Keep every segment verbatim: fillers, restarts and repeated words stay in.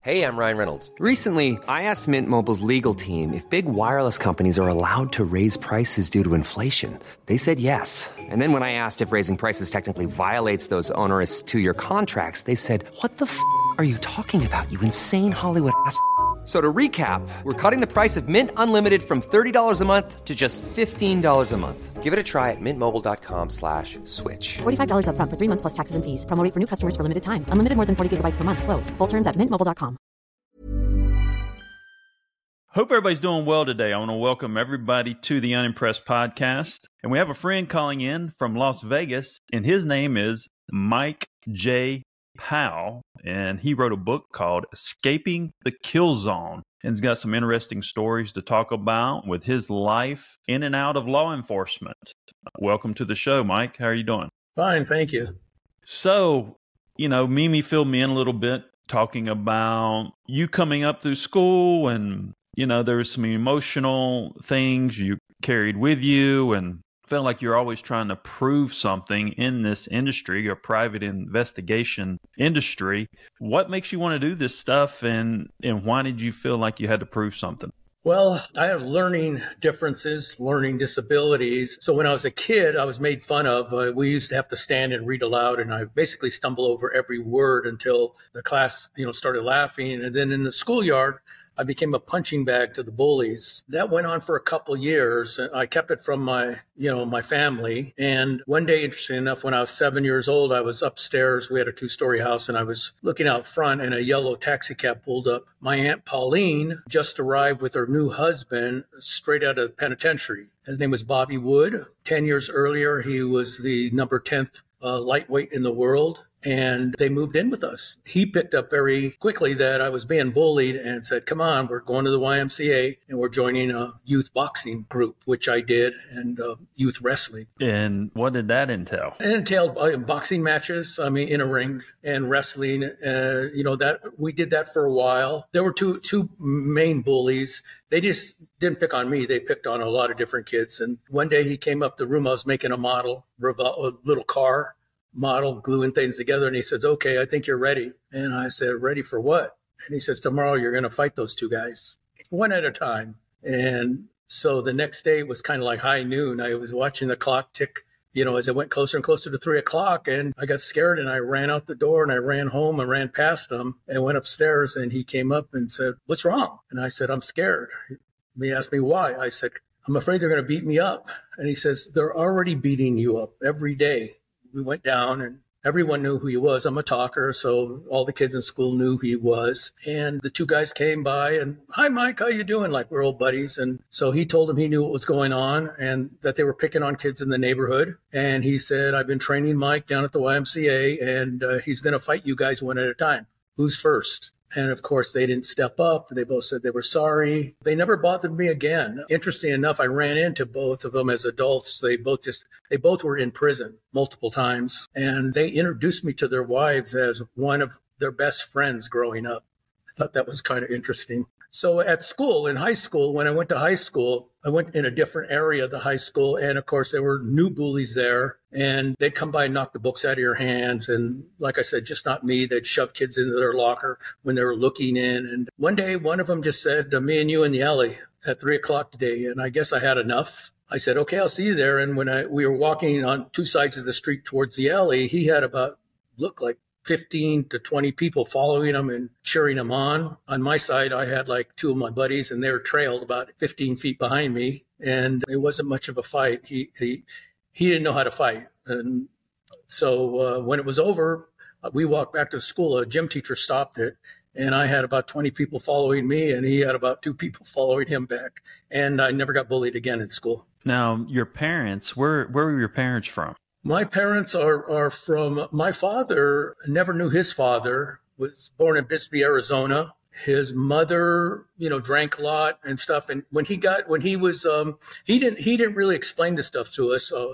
Hey, I'm Ryan Reynolds. Recently, I asked Mint Mobile's legal team if big wireless companies are allowed to raise prices due to inflation. They said yes. And then when I asked if raising prices technically violates those onerous two-year contracts, they said, what the f*** are you talking about, you insane Hollywood ass f- So to recap, we're cutting the price of Mint Unlimited from thirty dollars a month to just fifteen dollars a month. Give it a try at mintmobile.com slash switch. forty-five dollars up front for three months plus taxes and fees. Promo rate for new customers for limited time. Unlimited more than forty gigabytes per month. Slows full terms at mint mobile dot com. Hope everybody's doing well today. I want to welcome everybody to the Unimpressed podcast. And we have a friend calling in from Las Vegas, and his name is Mike J. Powell, and he wrote a book called Escaping the Kill Zone, and he's got some interesting stories to talk about with his life in and out of law enforcement. Welcome to the show, Mike. How are you doing? Fine, thank you. So, you know, Mimi filled me in a little bit talking about you coming up through school, and, you know, there was some emotional things you carried with you, and felt like you're always trying to prove something in this industry, a private investigation industry. What makes you want to do this stuff, and, and why did you feel like you had to prove something? Well, I have learning differences, learning disabilities. So when I was a kid, I was made fun of. Uh, we used to have to stand and read aloud, and I basically stumble over every word until the class, you know, started laughing. And then in the schoolyard, I became a punching bag to the bullies. That went on for a couple years. I kept it from my, you know, my family. And one day, interesting enough, when I was seven years old, I was upstairs. We had a two-story house, and I was looking out front, and a yellow taxi cab pulled up. My Aunt Pauline just arrived with her new husband straight out of the penitentiary. His name was Bobby Wood. Ten years earlier, he was the number tenth uh, lightweight in the world. And they moved in with us. He picked up very quickly that I was being bullied and said, come on, we're going to the Y M C A and we're joining a youth boxing group, which I did, and uh, youth wrestling. And what did that entail? It entailed uh, boxing matches, I mean, in a ring, and wrestling. Uh, you know, that we did that for a while. There were two two main bullies. They just didn't pick on me. They picked on a lot of different kids. And one day he came up the room. I was making a model, a little car model, gluing things together. And he says, okay, I think you're ready. And I said, ready for what? And he says, tomorrow you're going to fight those two guys, one at a time. And so the next day was kind of like high noon. I was watching the clock tick, you know, as it went closer and closer to three o'clock. And I got scared, and I ran out the door, and I ran home and ran past him and went upstairs. And he came up and said, what's wrong? And I said, I'm scared. He asked me why. I said, I'm afraid they're going to beat me up. And he says, they're already beating you up every day. We went down, and everyone knew who he was. I'm a talker, so all the kids in school knew who he was. And the two guys came by and, hi, Mike, how you doing? Like, we're old buddies. And so he told them he knew what was going on and that they were picking on kids in the neighborhood. And he said, I've been training Mike down at the Y M C A, and uh, he's going to fight you guys one at a time. Who's first? And of course, they didn't step up. They both said they were sorry. They never bothered me again. Interesting enough, I ran into both of them as adults. They both just, they both were in prison multiple times. And they introduced me to their wives as one of their best friends growing up. I thought that was kind of interesting. So at school, in high school, when I went to high school, I went in a different area of the high school. And of course, there were new bullies there, and they'd come by and knock the books out of your hands. And like I said, just not me. They'd shove kids into their locker when they were looking in. And one day, one of them just said, me and you in the alley at three o'clock today. And I guess I had enough. I said, okay, I'll see you there. And when I, we were walking on two sides of the street towards the alley, he had about, looked like fifteen to twenty people following him and cheering him on. On my side, I had like two of my buddies, and they were trailed about fifteen feet behind me. And it wasn't much of a fight. He he he didn't know how to fight. And so uh, when it was over, we walked back to school. A gym teacher stopped it, and I had about twenty people following me, and he had about two people following him back. And I never got bullied again in school. Now, your parents, where where were your parents from? My parents are, are from, my father never knew his father, was born in Bisbee, Arizona. His mother, you know, drank a lot and stuff. And when he got, when he was, um, he didn't, he didn't really explain this stuff to us. So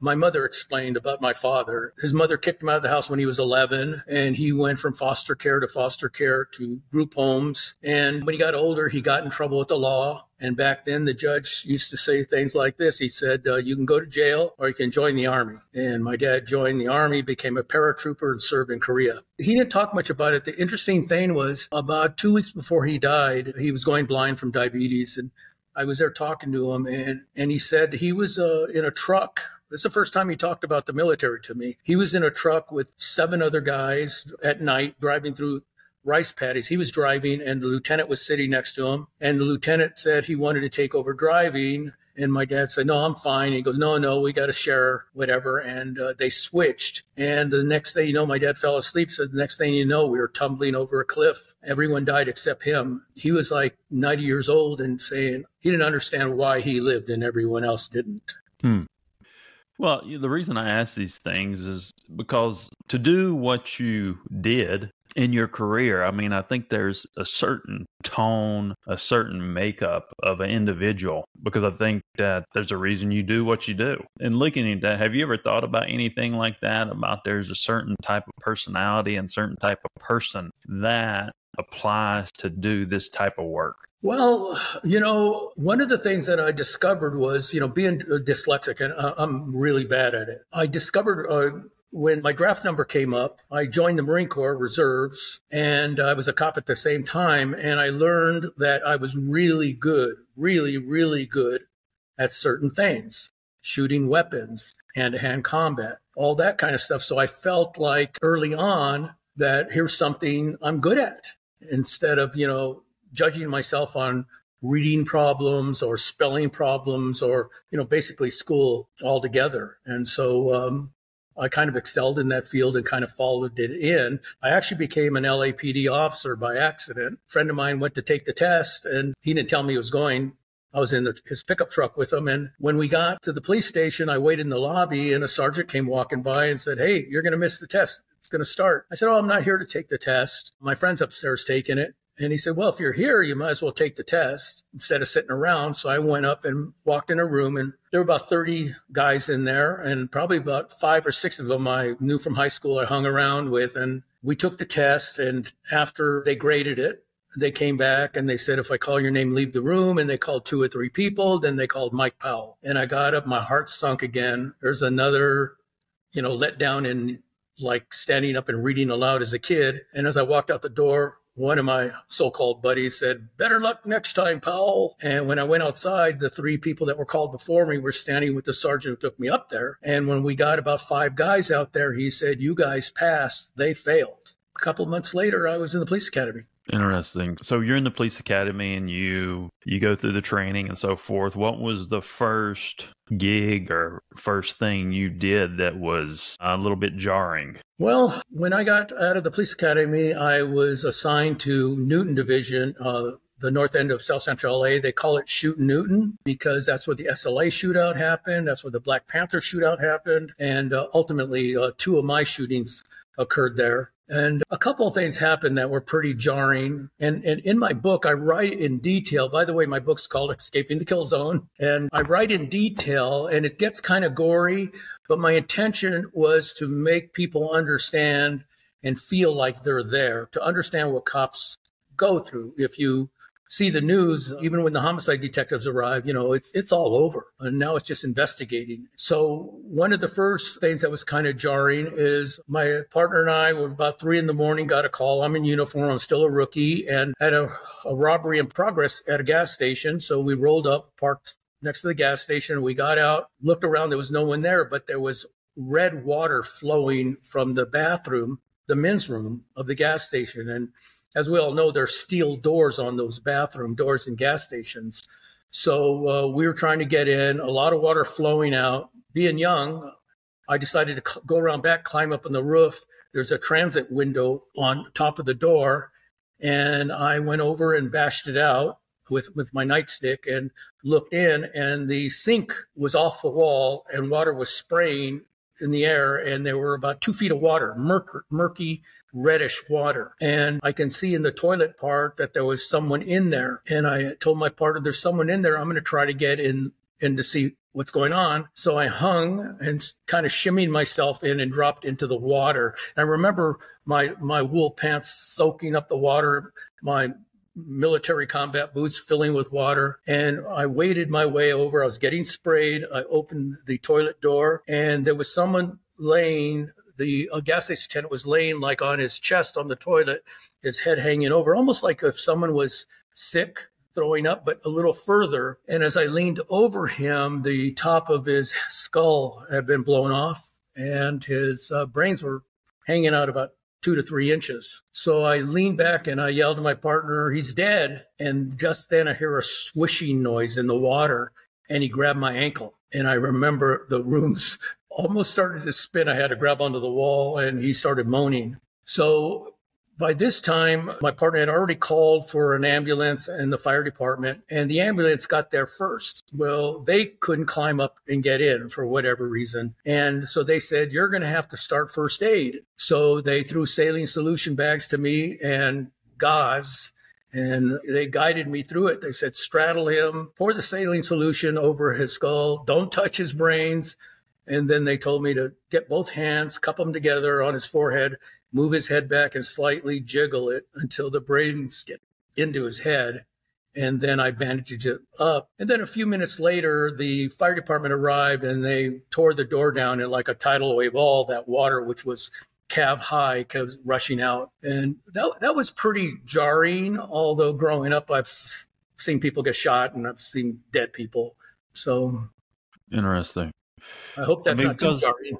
my mother explained about my father. His mother kicked him out of the house when he was eleven, and he went from foster care to foster care to group homes. And when he got older, he got in trouble with the law. And back then, the judge used to say things like this. He said, uh, you can go to jail or you can join the Army. And my dad joined the Army, became a paratrooper, and served in Korea. He didn't talk much about it. The interesting thing was about two weeks before he died, he was going blind from diabetes. And I was there talking to him, and, and he said he was uh, in a truck. It's the first time he talked about the military to me. He was in a truck with seven other guys at night driving through rice paddies. He was driving, and the lieutenant was sitting next to him. And the lieutenant said he wanted to take over driving. And my dad said, no, I'm fine. He goes, no, no, we got to share whatever. And uh, they switched. And the next thing you know, my dad fell asleep. So the next thing you know, we were tumbling over a cliff. Everyone died except him. He was like ninety years old and saying he didn't understand why he lived and everyone else didn't. Hmm. Well, the reason I ask these things is because to do what you did in your career, I mean, I think there's a certain tone, a certain makeup of an individual, because I think that there's a reason you do what you do. And looking at that, have you ever thought about anything like that, about there's a certain type of personality and certain type of person that applies to do this type of work? Well, you know, one of the things that I discovered was, you know, being dyslexic, and I'm really bad at it. I discovered uh, when my draft number came up, I joined the Marine Corps Reserves, and I was a cop at the same time. And I learned that I was really good, really, really good at certain things, shooting weapons, hand-to-hand combat, all that kind of stuff. So I felt like early on that here's something I'm good at, instead of, you know, judging myself on reading problems or spelling problems or, you know, basically school altogether. And so um, I kind of excelled in that field and kind of followed it in. I actually became an L A P D officer by accident. A friend of mine went to take the test, and he didn't tell me he was going. I was in the, his pickup truck with him. And when we got to the police station, I waited in the lobby, and a sergeant came walking by and said, hey, you're going to miss the test. It's going to start. I said, oh, I'm not here to take the test. My friend's upstairs taking it. And he said, well, if you're here, you might as well take the test instead of sitting around. So I went up and walked in a room, and there were about thirty guys in there, and probably about five or six of them I knew from high school I hung around with. And we took the test, and after they graded it, they came back and they said, if I call your name, leave the room. And they called two or three people. Then they called Mike Powell. And I got up, my heart sunk again. There's another, you know, letdown in like standing up and reading aloud as a kid. And as I walked out the door, one of my so-called buddies said, better luck next time, Powell. And when I went outside, the three people that were called before me were standing with the sergeant who took me up there. And when we got about five guys out there, he said, you guys passed, they failed. A couple months later, I was in the police academy. Interesting. So you're in the police academy and you you go through the training and so forth. What was the first gig or first thing you did that was a little bit jarring? Well, when I got out of the police academy, I was assigned to Newton Division, uh, the north end of South Central L A. They call it Shootin' Newton because that's where the S L A shootout happened. That's where the Black Panther shootout happened. And uh, ultimately, uh, two of my shootings occurred there. And a couple of things happened that were pretty jarring. And, and in my book, I write in detail. By the way, my book's called Escaping the Kill Zone. And I write in detail, and it gets kind of gory. But my intention was to make people understand and feel like they're there, to understand what cops go through. If you see the news, even when the homicide detectives arrive, you know, it's it's all over. And now it's just investigating. So one of the first things that was kind of jarring is my partner and I were about three in the morning, got a call. I'm in uniform. I'm still a rookie, and had a, a robbery in progress at a gas station. So we rolled up, parked next to the gas station. We got out, looked around. There was no one there, but there was red water flowing from the bathroom, the men's room of the gas station. And as we all know, there's steel doors on those bathroom doors in gas stations. So uh, we were trying to get in, a lot of water flowing out. Being young, I decided to cl- go around back, climb up on the roof. There's a transit window on top of the door. And I went over and bashed it out with, with my nightstick and looked in, and the sink was off the wall and water was spraying in the air. And there were about two feet of water, murky, murky reddish water. And I can see in the toilet part that there was someone in there. And I told my partner, there's someone in there. I'm going to try to get in, in to see what's going on. So I hung and kind of shimmied myself in and dropped into the water. And I remember my, my wool pants soaking up the water, my military combat boots filling with water. And I waded my way over. I was getting sprayed. I opened the toilet door and there was someone laying, the a gas station attendant was laying like on his chest on the toilet, his head hanging over, almost like if someone was sick, throwing up, but a little further. And as I leaned over him, the top of his skull had been blown off and his uh, brains were hanging out about two to three inches. So I leaned back and I yelled to my partner, he's dead. And just then I hear a swishing noise in the water and he grabbed my ankle. And I remember the rooms almost started to spin. I had to grab onto the wall and he started moaning. So by this time, my partner had already called for an ambulance and the fire department, and the ambulance got there first. Well, they couldn't climb up and get in for whatever reason. And so they said, you're going to have to start first aid. So they threw saline solution bags to me and gauze, and they guided me through it. They said, straddle him, pour the saline solution over his skull, don't touch his brains. And then they told me to get both hands, cup them together on his forehead, move his head back and slightly jiggle it until the brains get into his head. And then I bandaged it up. And then a few minutes later, the fire department arrived and they tore the door down in like a tidal wave. All that water, which was calf high, kept rushing out. And that, that was pretty jarring. Although growing up, I've seen people get shot and I've seen dead people. So interesting. I hope that's I mean, not too jarring.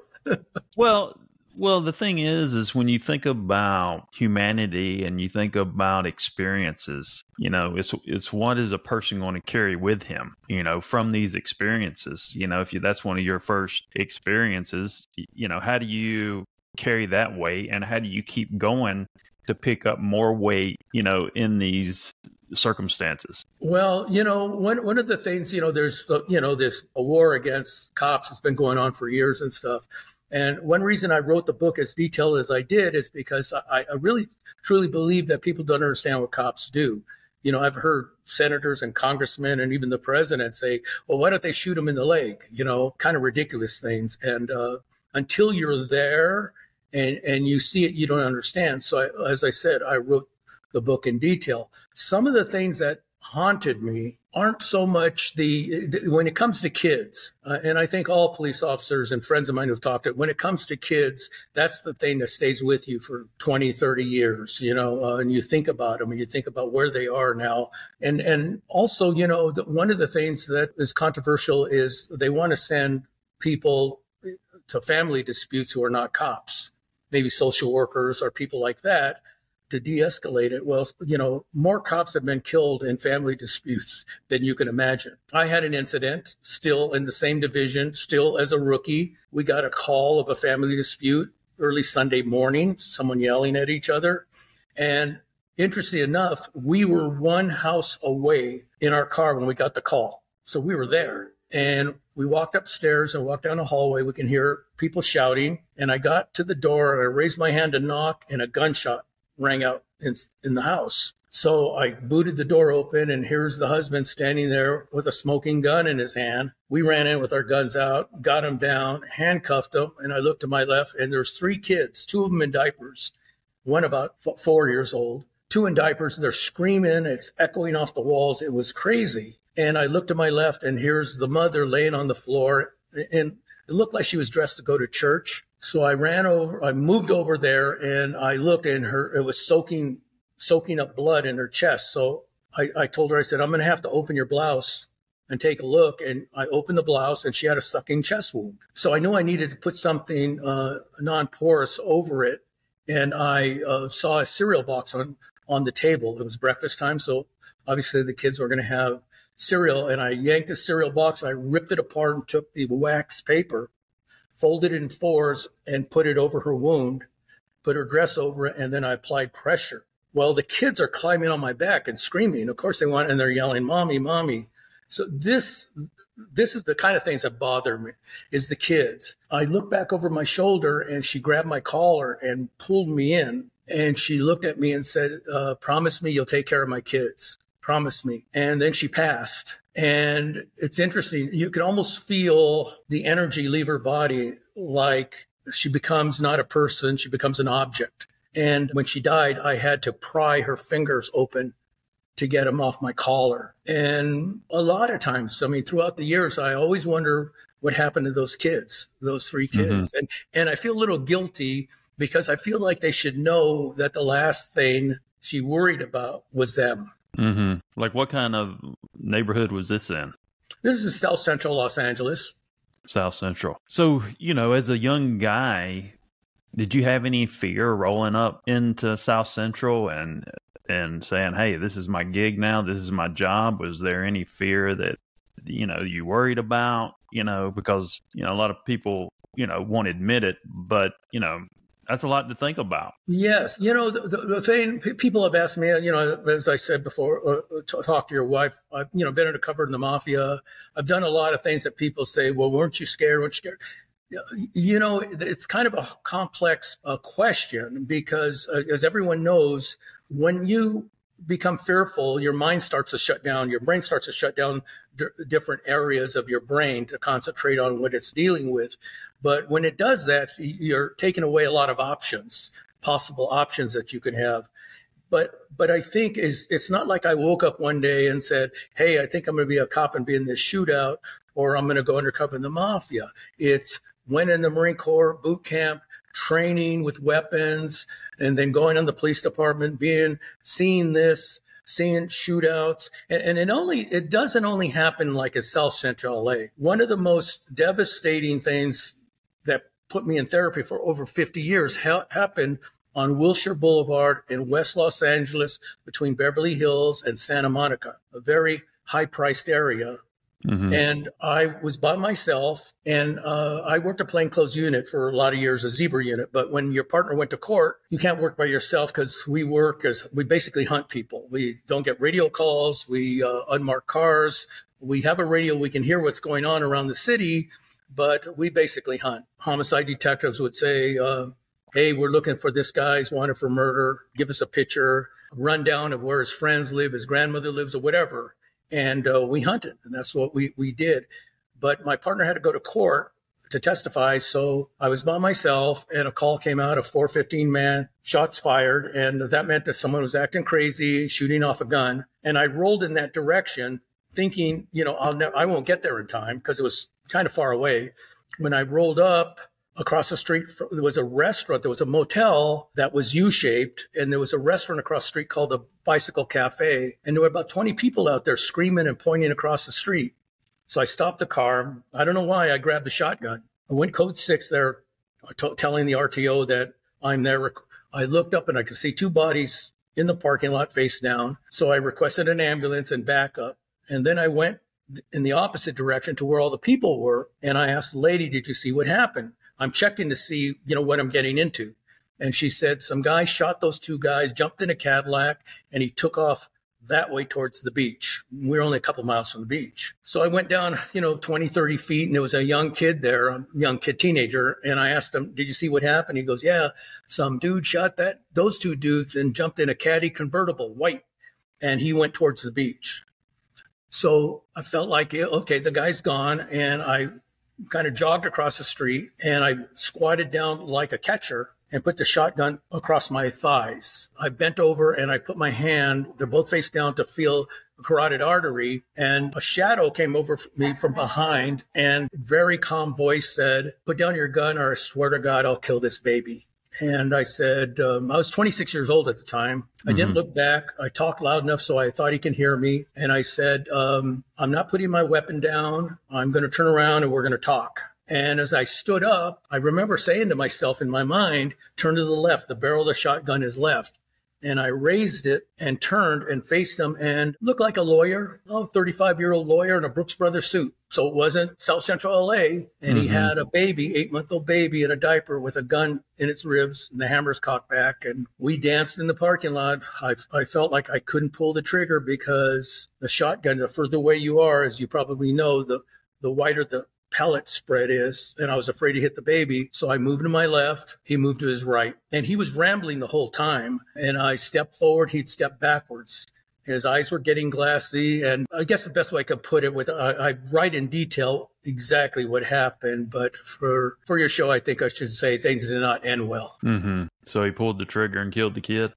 well, Well, the thing is, is when you think about humanity and you think about experiences, you know, it's it's what is a person going to carry with him, you know, from these experiences. You know, if you, that's one of your first experiences, you know, how do you carry that weight and how do you keep going to pick up more weight, you know, in these circumstances? Well, you know, one one of the things, you know, there's, you know, this a war against cops has been going on for years and stuff. And one reason I wrote the book as detailed as I did is because I, I really, truly believe that people don't understand what cops do. You know, I've heard senators and congressmen and even the president say, well, why don't they shoot him in the leg? You know, kind of ridiculous things. And uh, until you're there and, and you see it, you don't understand. So I, as I said, I wrote the book in detail. Some of the things that haunted me aren't so much the, the when it comes to kids, uh, and I think all police officers and friends of mine who've talked it, when it comes to kids, that's the thing that stays with you for twenty, thirty years, you know, uh, and you think about them and you think about where they are now. And, and also, you know, the, one of the things that is controversial is they want to send people to family disputes who are not cops, maybe social workers or people like that, to de-escalate it. Well, you know, more cops have been killed in family disputes than you can imagine. I had an incident still in the same division, still as a rookie. We got a call of a family dispute early Sunday morning, someone yelling at each other. And interestingly enough, we were one house away in our car when we got the call. So we were there. And we walked upstairs and walked down a hallway. We can hear people shouting. And I got to the door and I raised my hand to knock and a gunshot rang out in, in the house. So I booted the door open and here's the husband standing there with a smoking gun in his hand. We ran in with our guns out, got him down, handcuffed him. And I looked to my left and there's three kids, two of them in diapers, one about four years old, two in diapers. They're screaming. It's echoing off the walls. It was crazy. And I looked to my left and here's the mother laying on the floor. And it looked like she was dressed to go to church. So I ran over, I moved over there and I looked and her, it was soaking, soaking up blood in her chest. So I, I told her, I said, I'm going to have to open your blouse and take a look. And I opened the blouse and she had a sucking chest wound. So I knew I needed to put something uh, non-porous over it. And I uh, saw a cereal box on, on the table. It was breakfast time. So obviously the kids were going to have cereal. And I yanked the cereal box. I ripped it apart and took the wax paper, folded it in fours and put it over her wound, put her dress over it, and then I applied pressure. Well, the kids are climbing on my back and screaming. Of course they want, and they're yelling, "Mommy, Mommy." So this, this is the kind of things that bother me, is the kids. I looked back over my shoulder and she grabbed my collar and pulled me in. And she looked at me and said, uh, promise me you'll take care of my kids. Promise me. And then she passed. And it's interesting. You can almost feel the energy leave her body, like she becomes not a person, she becomes an object. And when she died, I had to pry her fingers open to get them off my collar. And a lot of times, I mean, throughout the years, I always wonder what happened to those kids, those three kids. Mm-hmm. And and I feel a little guilty because I feel like they should know that the last thing she worried about was them. Mm-hmm. Like what kind of neighborhood was this in? This is South Central Los Angeles. South Central. So, you know, as a young guy, did you have any fear rolling up into South Central and and saying, hey, this is my gig now, this is my job? Was there any fear that, you know, you worried about, you know, because, you know, a lot of people, you know, won't admit it, but, you know, that's a lot to think about. Yes. You know, the, the, the thing people have asked me, you know, as I said before, uh, to talk to your wife, I've, you know, been undercover in the mafia. I've done a lot of things that people say, well, weren't you scared? Weren't you scared? You know, it's kind of a complex uh, question because, uh, as everyone knows, when you become fearful, your mind starts to shut down. Your brain starts to shut down d- different areas of your brain to concentrate on what it's dealing with. But when it does that, you're taking away a lot of options, possible options that you can have. But but I think is it's not like I woke up one day and said, hey, I think I'm going to be a cop and be in this shootout, or I'm going to go undercover in the mafia. It's went in the Marine Corps boot camp, training with weapons, and then going on the police department, being, seeing this, seeing shootouts. And, and it only, it doesn't only happen like in South Central L A. One of the most devastating things that put me in therapy for over fifty years ha- happened on Wilshire Boulevard in West Los Angeles between Beverly Hills and Santa Monica, a very high-priced area. Mm-hmm. And I was by myself, and uh, I worked a plainclothes unit for a lot of years, a zebra unit. But when your partner went to court, you can't work by yourself because we work as we basically hunt people. We don't get radio calls. We uh, unmarked cars. We have a radio. We can hear what's going on around the city, but we basically hunt. Homicide detectives would say, uh, hey, we're looking for this guy. He's wanted for murder. Give us a picture, a rundown of where his friends live, his grandmother lives, or whatever. And uh, we hunted, and that's what we, we did. But my partner had to go to court to testify, so I was by myself, and a call came out, a four fifteen man, shots fired, and that meant that someone was acting crazy, shooting off a gun. And I rolled in that direction, thinking, you know, I'll ne- I won't get there in time because it was kind of far away. When I rolled up, across the street, there was a restaurant. There was a motel that was U-shaped, and there was a restaurant across the street called the Bicycle Cafe. And there were about twenty people out there screaming and pointing across the street. So I stopped the car. I don't know why. I grabbed the shotgun. I went code six there, t- telling the R T O that I'm there. I looked up and I could see two bodies in the parking lot face down. So I requested an ambulance and backup. And then I went in the opposite direction to where all the people were. And I asked the lady, did you see what happened? I'm checking to see, you know, what I'm getting into. And she said, some guy shot those two guys, jumped in a Cadillac, and he took off that way towards the beach. We're only a couple miles from the beach. So I went down, you know, twenty, thirty feet, and there was a young kid there, a young kid, teenager. And I asked him, did you see what happened? He goes, yeah, some dude shot that, those two dudes and jumped in a Caddy convertible, white. And he went towards the beach. So I felt like, okay, the guy's gone. And I kind of jogged across the street, and I squatted down like a catcher and put the shotgun across my thighs. I bent over and I put my hand, they're both face down, to feel a carotid artery, and a shadow came over me from behind, and very calm voice said, put down your gun or I swear to God, I'll kill this baby. And I said, um, I was twenty-six years old at the time. I mm-hmm. didn't look back. I talked loud enough so I thought he can hear me. And I said, um, I'm not putting my weapon down. I'm going to turn around and we're going to talk. And as I stood up, I remember saying to myself in my mind, turn to the left. The barrel of the shotgun is left. And I raised it and turned and faced him and looked like a lawyer, a thirty-five-year-old lawyer in a Brooks Brothers suit. So it wasn't South Central L A. And mm-hmm. he had a baby, eight-month-old baby in a diaper with a gun in its ribs and the hammer's cocked back. And we danced in the parking lot. I, I felt like I couldn't pull the trigger because the shotgun, the further away you are, as you probably know, the, the wider the pellet spread is, and I was afraid to hit the baby. So I moved to my left, he moved to his right, and he was rambling the whole time. And I stepped forward, he'd step backwards. His eyes were getting glassy. And I guess the best way I could put it with, I, I write in detail exactly what happened. But for, for your show, I think I should say things did not end well. Mm-hmm. So he pulled the trigger and killed the kid?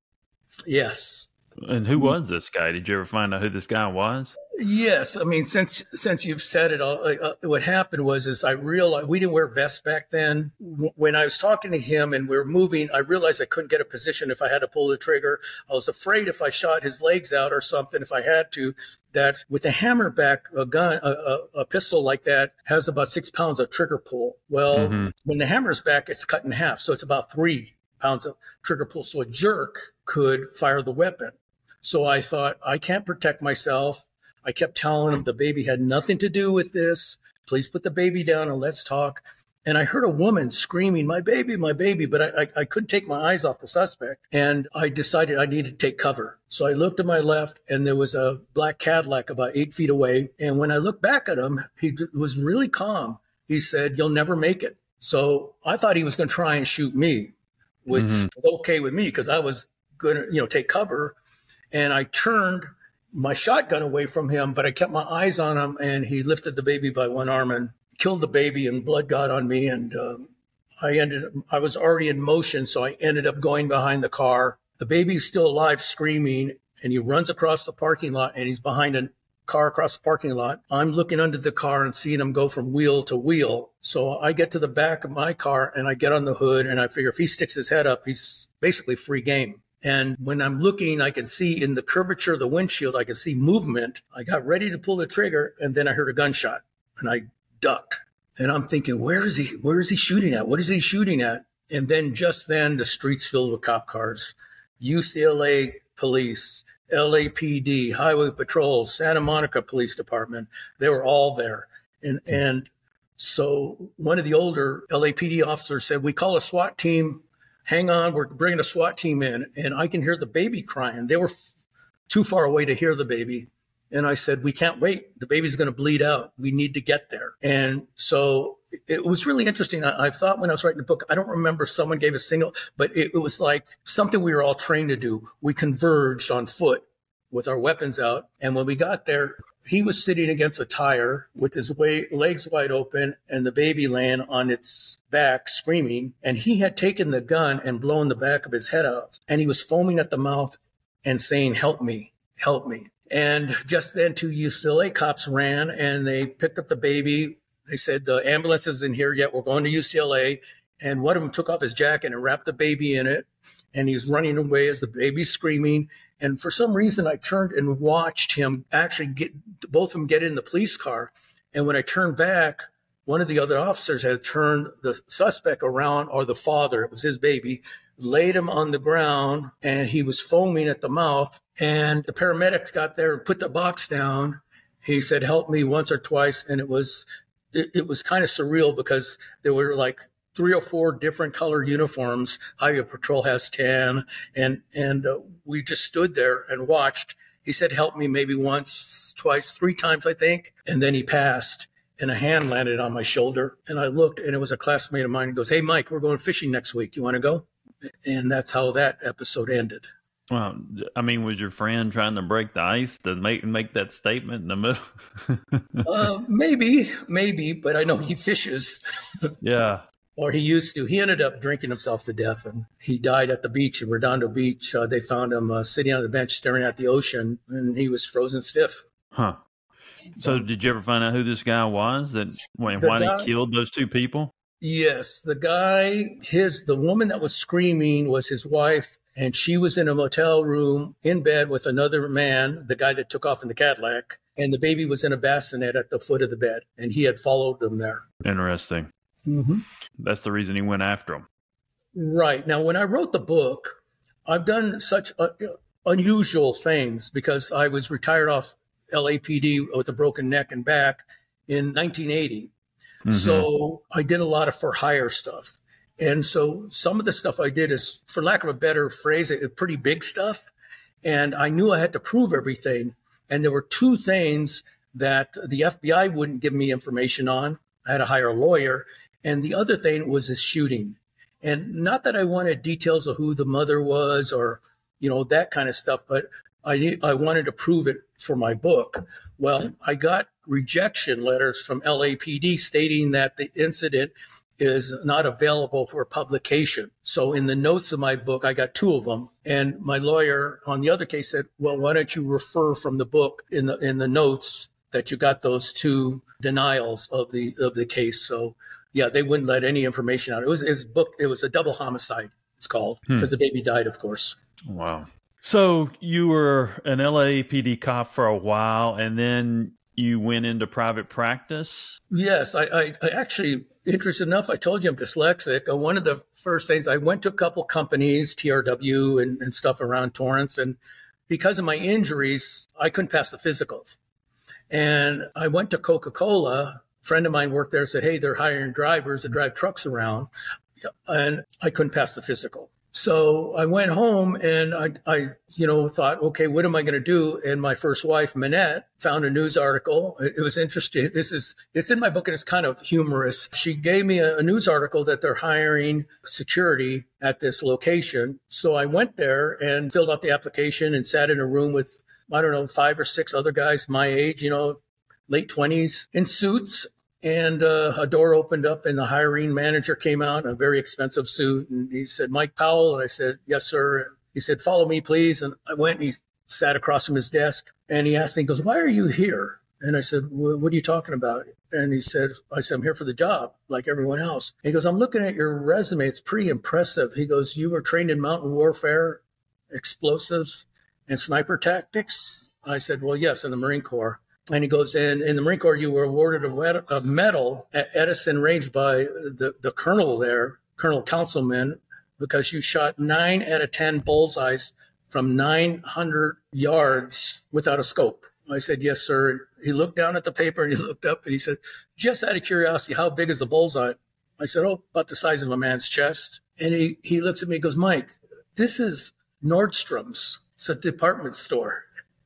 Yes. And who was this guy? Did you ever find out who this guy was? Yes. I mean, since since you've said it, all, uh, what happened was is I realized we didn't wear vests back then. W- when I was talking to him and we were moving, I realized I couldn't get a position if I had to pull the trigger. I was afraid if I shot his legs out or something, if I had to, that with a hammer back, a gun, a, a, a pistol like that has about six pounds of trigger pull. Well, mm-hmm. when the hammer's back, it's cut in half. So it's about three pounds of trigger pull. So a jerk could fire the weapon. So I thought, I can't protect myself. I kept telling him the baby had nothing to do with this. Please put the baby down and let's talk. And I heard a woman screaming, my baby, my baby, but I, I, I couldn't take my eyes off the suspect. And I decided I needed to take cover. So I looked to my left and there was a black Cadillac about eight feet away. And when I looked back at him, he was really calm. He said, you'll never make it. So I thought he was going to try and shoot me, which mm-hmm. was okay with me because I was going to, you know, take cover. And I turned my shotgun away from him, but I kept my eyes on him, and he lifted the baby by one arm and killed the baby, and blood got on me. And um, I ended up, I was already in motion, so I ended up going behind the car. The baby's still alive, screaming, and he runs across the parking lot, and he's behind a car across the parking lot. I'm looking under the car and seeing him go from wheel to wheel. So I get to the back of my car, and I get on the hood, and I figure if he sticks his head up, he's basically free game. And when I'm looking, I can see in the curvature of the windshield, I can see movement. I got ready to pull the trigger, and then I heard a gunshot, and I ducked. And I'm thinking, where is he? Where is he shooting at? What is he shooting at? And then just then, the streets filled with cop cars, U C L A police, L A P D, Highway Patrol, Santa Monica Police Department. They were all there. And and so one of the older L A P D officers said, we call a SWAT team. Hang on, we're bringing a SWAT team in. And I can hear the baby crying. They were f- too far away to hear the baby. And I said, we can't wait. The baby's going to bleed out. We need to get there. And so it was really interesting. I, I thought when I was writing the book, I don't remember if someone gave a signal, but it, it was like something we were all trained to do. We converged on foot with our weapons out. And when we got there, he was sitting against a tire with his way, legs wide open and the baby laying on its back screaming. And he had taken the gun and blown the back of his head out. And he was foaming at the mouth and saying, help me, help me. And just then two U C L A cops ran and they picked up the baby. They said, the ambulance isn't here yet. We're going to U C L A. And one of them took off his jacket and wrapped the baby in it. And he's running away as the baby's screaming. And for some reason, I turned and watched him actually get both of them get in the police car. And when I turned back, one of the other officers had turned the suspect around, or the father, it was his baby, laid him on the ground, and he was foaming at the mouth. And the paramedics got there and put the box down. He said, help me once or twice. And it was, it, it was kind of surreal because there were like three or four different color uniforms. Highway Patrol has ten. And, and uh, we just stood there and watched. He said, help me maybe once, twice, three times, I think. And then he passed and a hand landed on my shoulder. And I looked and it was a classmate of mine. He goes, hey, Mike, we're going fishing next week. You want to go? And that's how that episode ended. Well, I mean, was your friend trying to break the ice to make make that statement in the middle? uh, maybe, maybe, but I know he fishes. Yeah. Or he used to. He ended up drinking himself to death, and he died at the beach in Redondo Beach. Uh, they found him uh, sitting on the bench staring at the ocean, and he was frozen stiff. Huh. So did you ever find out who this guy was that why guy, he killed those two people? Yes. The guy, his the woman that was screaming was his wife, and she was in a motel room in bed with another man, the guy that took off in the Cadillac, and the baby was in a bassinet at the foot of the bed, and he had followed them there. Interesting. Mm-hmm. That's the reason he went after him. Right. Now, when I wrote the book, I've done such uh, unusual things because I was retired off L A P D with a broken neck and back in nineteen eighty. Mm-hmm. So I did a lot of for hire stuff. And so some of the stuff I did is, for lack of a better phrase, it pretty big stuff. And I knew I had to prove everything. And there were two things that the F B I wouldn't give me information on. I had to hire a lawyer. And the other thing was this shooting. And not that I wanted details of who the mother was or, you know, that kind of stuff, but I need, I wanted to prove it for my book. Well, I got rejection letters from L A P D stating that the incident is not available for publication. So in the notes of my book, I got two of them. And my lawyer on the other case said, well, why don't you refer from the book in the in the notes that you got those two denials of the of the case. So yeah, they wouldn't let any information out. It was his book. It was a double homicide, it's called, Hmm. because the baby died, of course. Wow. So you were an L A P D cop for a while, and then you went into private practice? Yes, I, I, I actually, interesting enough, I told you I'm dyslexic. Uh, one of the first things, I went to a couple companies, T R W and, and stuff around Torrance. And because of my injuries, I couldn't pass the physicals. And I went to Coca-Cola. A friend of mine worked there and said, hey, they're hiring drivers to drive trucks around. And I couldn't pass the physical. So I went home and I, I, you know, thought, okay, what am I going to do? And my first wife, Manette, found a news article. It, it was interesting. This is, it's in my book and it's kind of humorous. She gave me a, a news article that they're hiring security at this location. So I went there and filled out the application and sat in a room with, I don't know, five or six other guys my age, you know, late twenties in suits. And uh, a door opened up and the hiring manager came out in a very expensive suit. And he said, Mike Powell. And I said, yes, sir. He said, follow me, please. And I went and he sat across from his desk and he asked me, he goes, why are you here? And I said, what are you talking about? And he said, I said, I'm here for the job like everyone else. And he goes, I'm looking at your resume. It's pretty impressive. He goes, you were trained in mountain warfare, explosives, and sniper tactics? I said, well, yes, in the Marine Corps. And he goes, in, in the Marine Corps, you were awarded a, wed- a medal at Edison Range by the, the colonel there, Colonel Councilman, because you shot nine out of ten bullseyes from nine hundred yards without a scope. I said, yes, sir. He looked down at the paper and he looked up and he said, just out of curiosity, how big is the bullseye? I said, oh, about the size of a man's chest. And he, he looks at me and goes, Mike, this is Nordstrom's. It's a department store.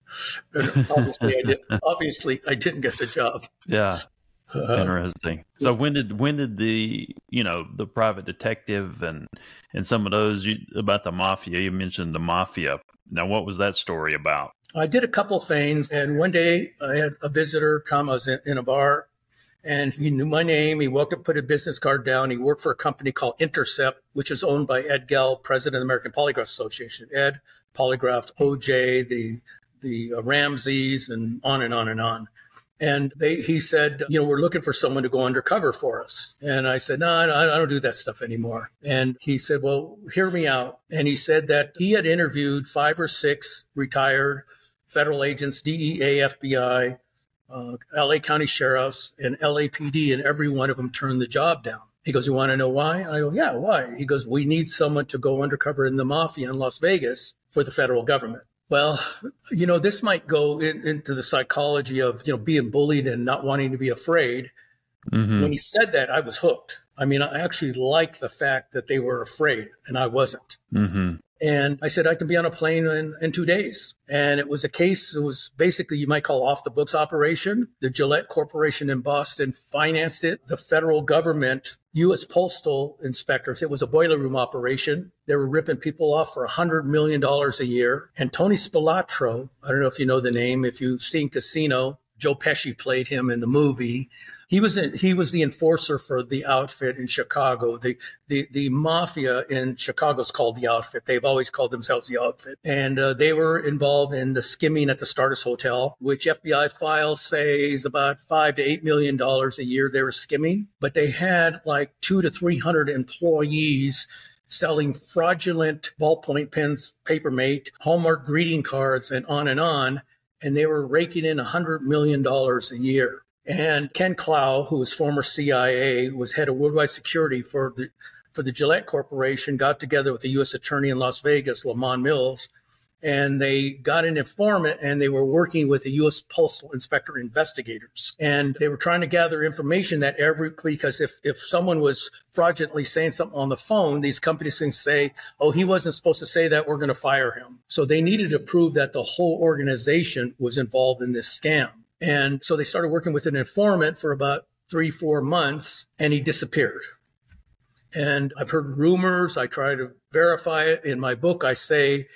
And obviously, I did. Obviously, I didn't get the job. Yeah, Uh, interesting. So when did when did the you know the private detective and and some of those you, about the mafia? You mentioned the mafia. Now, what was that story about? I did a couple things, and one day I had a visitor come. I was in, in a bar, and he knew my name. He walked up, put a business card down. He worked for a company called Intercept, which is owned by Ed Gell, president of the American Polygraph Association. Ed polygraphed O J, the the uh, Ramseys, and on and on and on. And they, he said, you know, we're looking for someone to go undercover for us. And I said, no, I I don't do that stuff anymore. And he said, well, hear me out. And he said that he had interviewed five or six retired federal agents, D E A, F B I, uh, L A County sheriffs, and L A P D, and every one of them turned the job down. He goes, you want to know why? I go, yeah, why? He goes, we need someone to go undercover in the mafia in Las Vegas for the federal government. Well, you know, this might go in, into the psychology of, you know, being bullied and not wanting to be afraid. Mm-hmm. When he said that, I was hooked. I mean, I actually liked the fact that they were afraid and I wasn't. Mm-hmm. And I said, I can be on a plane in, in two days. And it was a case, it was basically, you might call off the books operation. The Gillette Corporation in Boston financed it. The federal government, U S postal inspectors, it was a boiler room operation. They were ripping people off for one hundred million dollars a year. And Tony Spilatro, I don't know if you know the name, if you've seen Casino, Joe Pesci played him in the movie. He was in, he was the enforcer for the outfit in Chicago. The, the the mafia in Chicago is called the outfit. They've always called themselves the outfit. And uh, they were involved in the skimming at the Stardust Hotel, which F B I files say is about five to eight million dollars a year they were skimming. But they had like two to three hundred employees selling fraudulent ballpoint pens, Papermate, Hallmark greeting cards, and on and on. And they were raking in one hundred million dollars a year. And Ken Clow, who was former C I A, was head of worldwide security for the for the Gillette Corporation, got together with the U S attorney in Las Vegas, Lamont Mills, and they got an informant and they were working with the U S Postal Inspector investigators. And they were trying to gather information that every, because if, if someone was fraudulently saying something on the phone, these companies can say, oh, he wasn't supposed to say that, we're going to fire him. So they needed to prove that the whole organization was involved in this scam. And so they started working with an informant for about three, four months, and he disappeared. And I've heard rumors. I try to verify it. In my book, I say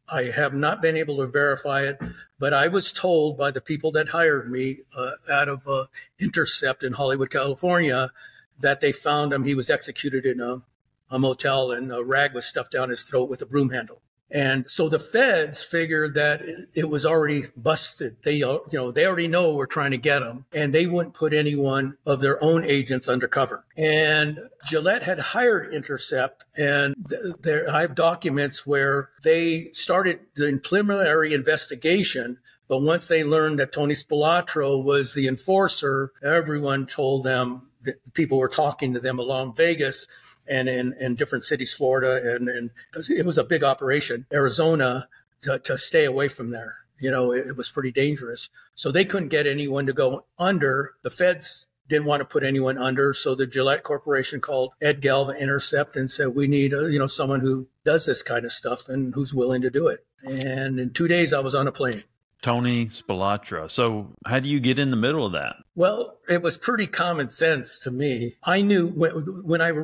I have not been able to verify it, but I was told by the people that hired me uh, out of uh, Intercept in Hollywood, California, that they found him. He was executed in a, a motel, and a rag was stuffed down his throat with a broom handle. And so the feds figured that it was already busted. They, you know, they already know we're trying to get him, and they wouldn't put anyone of their own agents undercover. And Gillette had hired Intercept, and th- there I have documents where they started the preliminary investigation. But once they learned that Tony Spilatro was the enforcer, everyone told them that people were talking to them along Vegas and in, in different cities, Florida, and, and it was a big operation, Arizona, to, to stay away from there. You know, it, it was pretty dangerous. So they couldn't get anyone to go under. The feds didn't want to put anyone under. So the Gillette Corporation called Ed Gelb Intercept and said, we need, a, you know, someone who does this kind of stuff and who's willing to do it. And in two days, I was on a plane. Tony Spilatro. So how do you get in the middle of that? Well, it was pretty common sense to me. I knew when, when I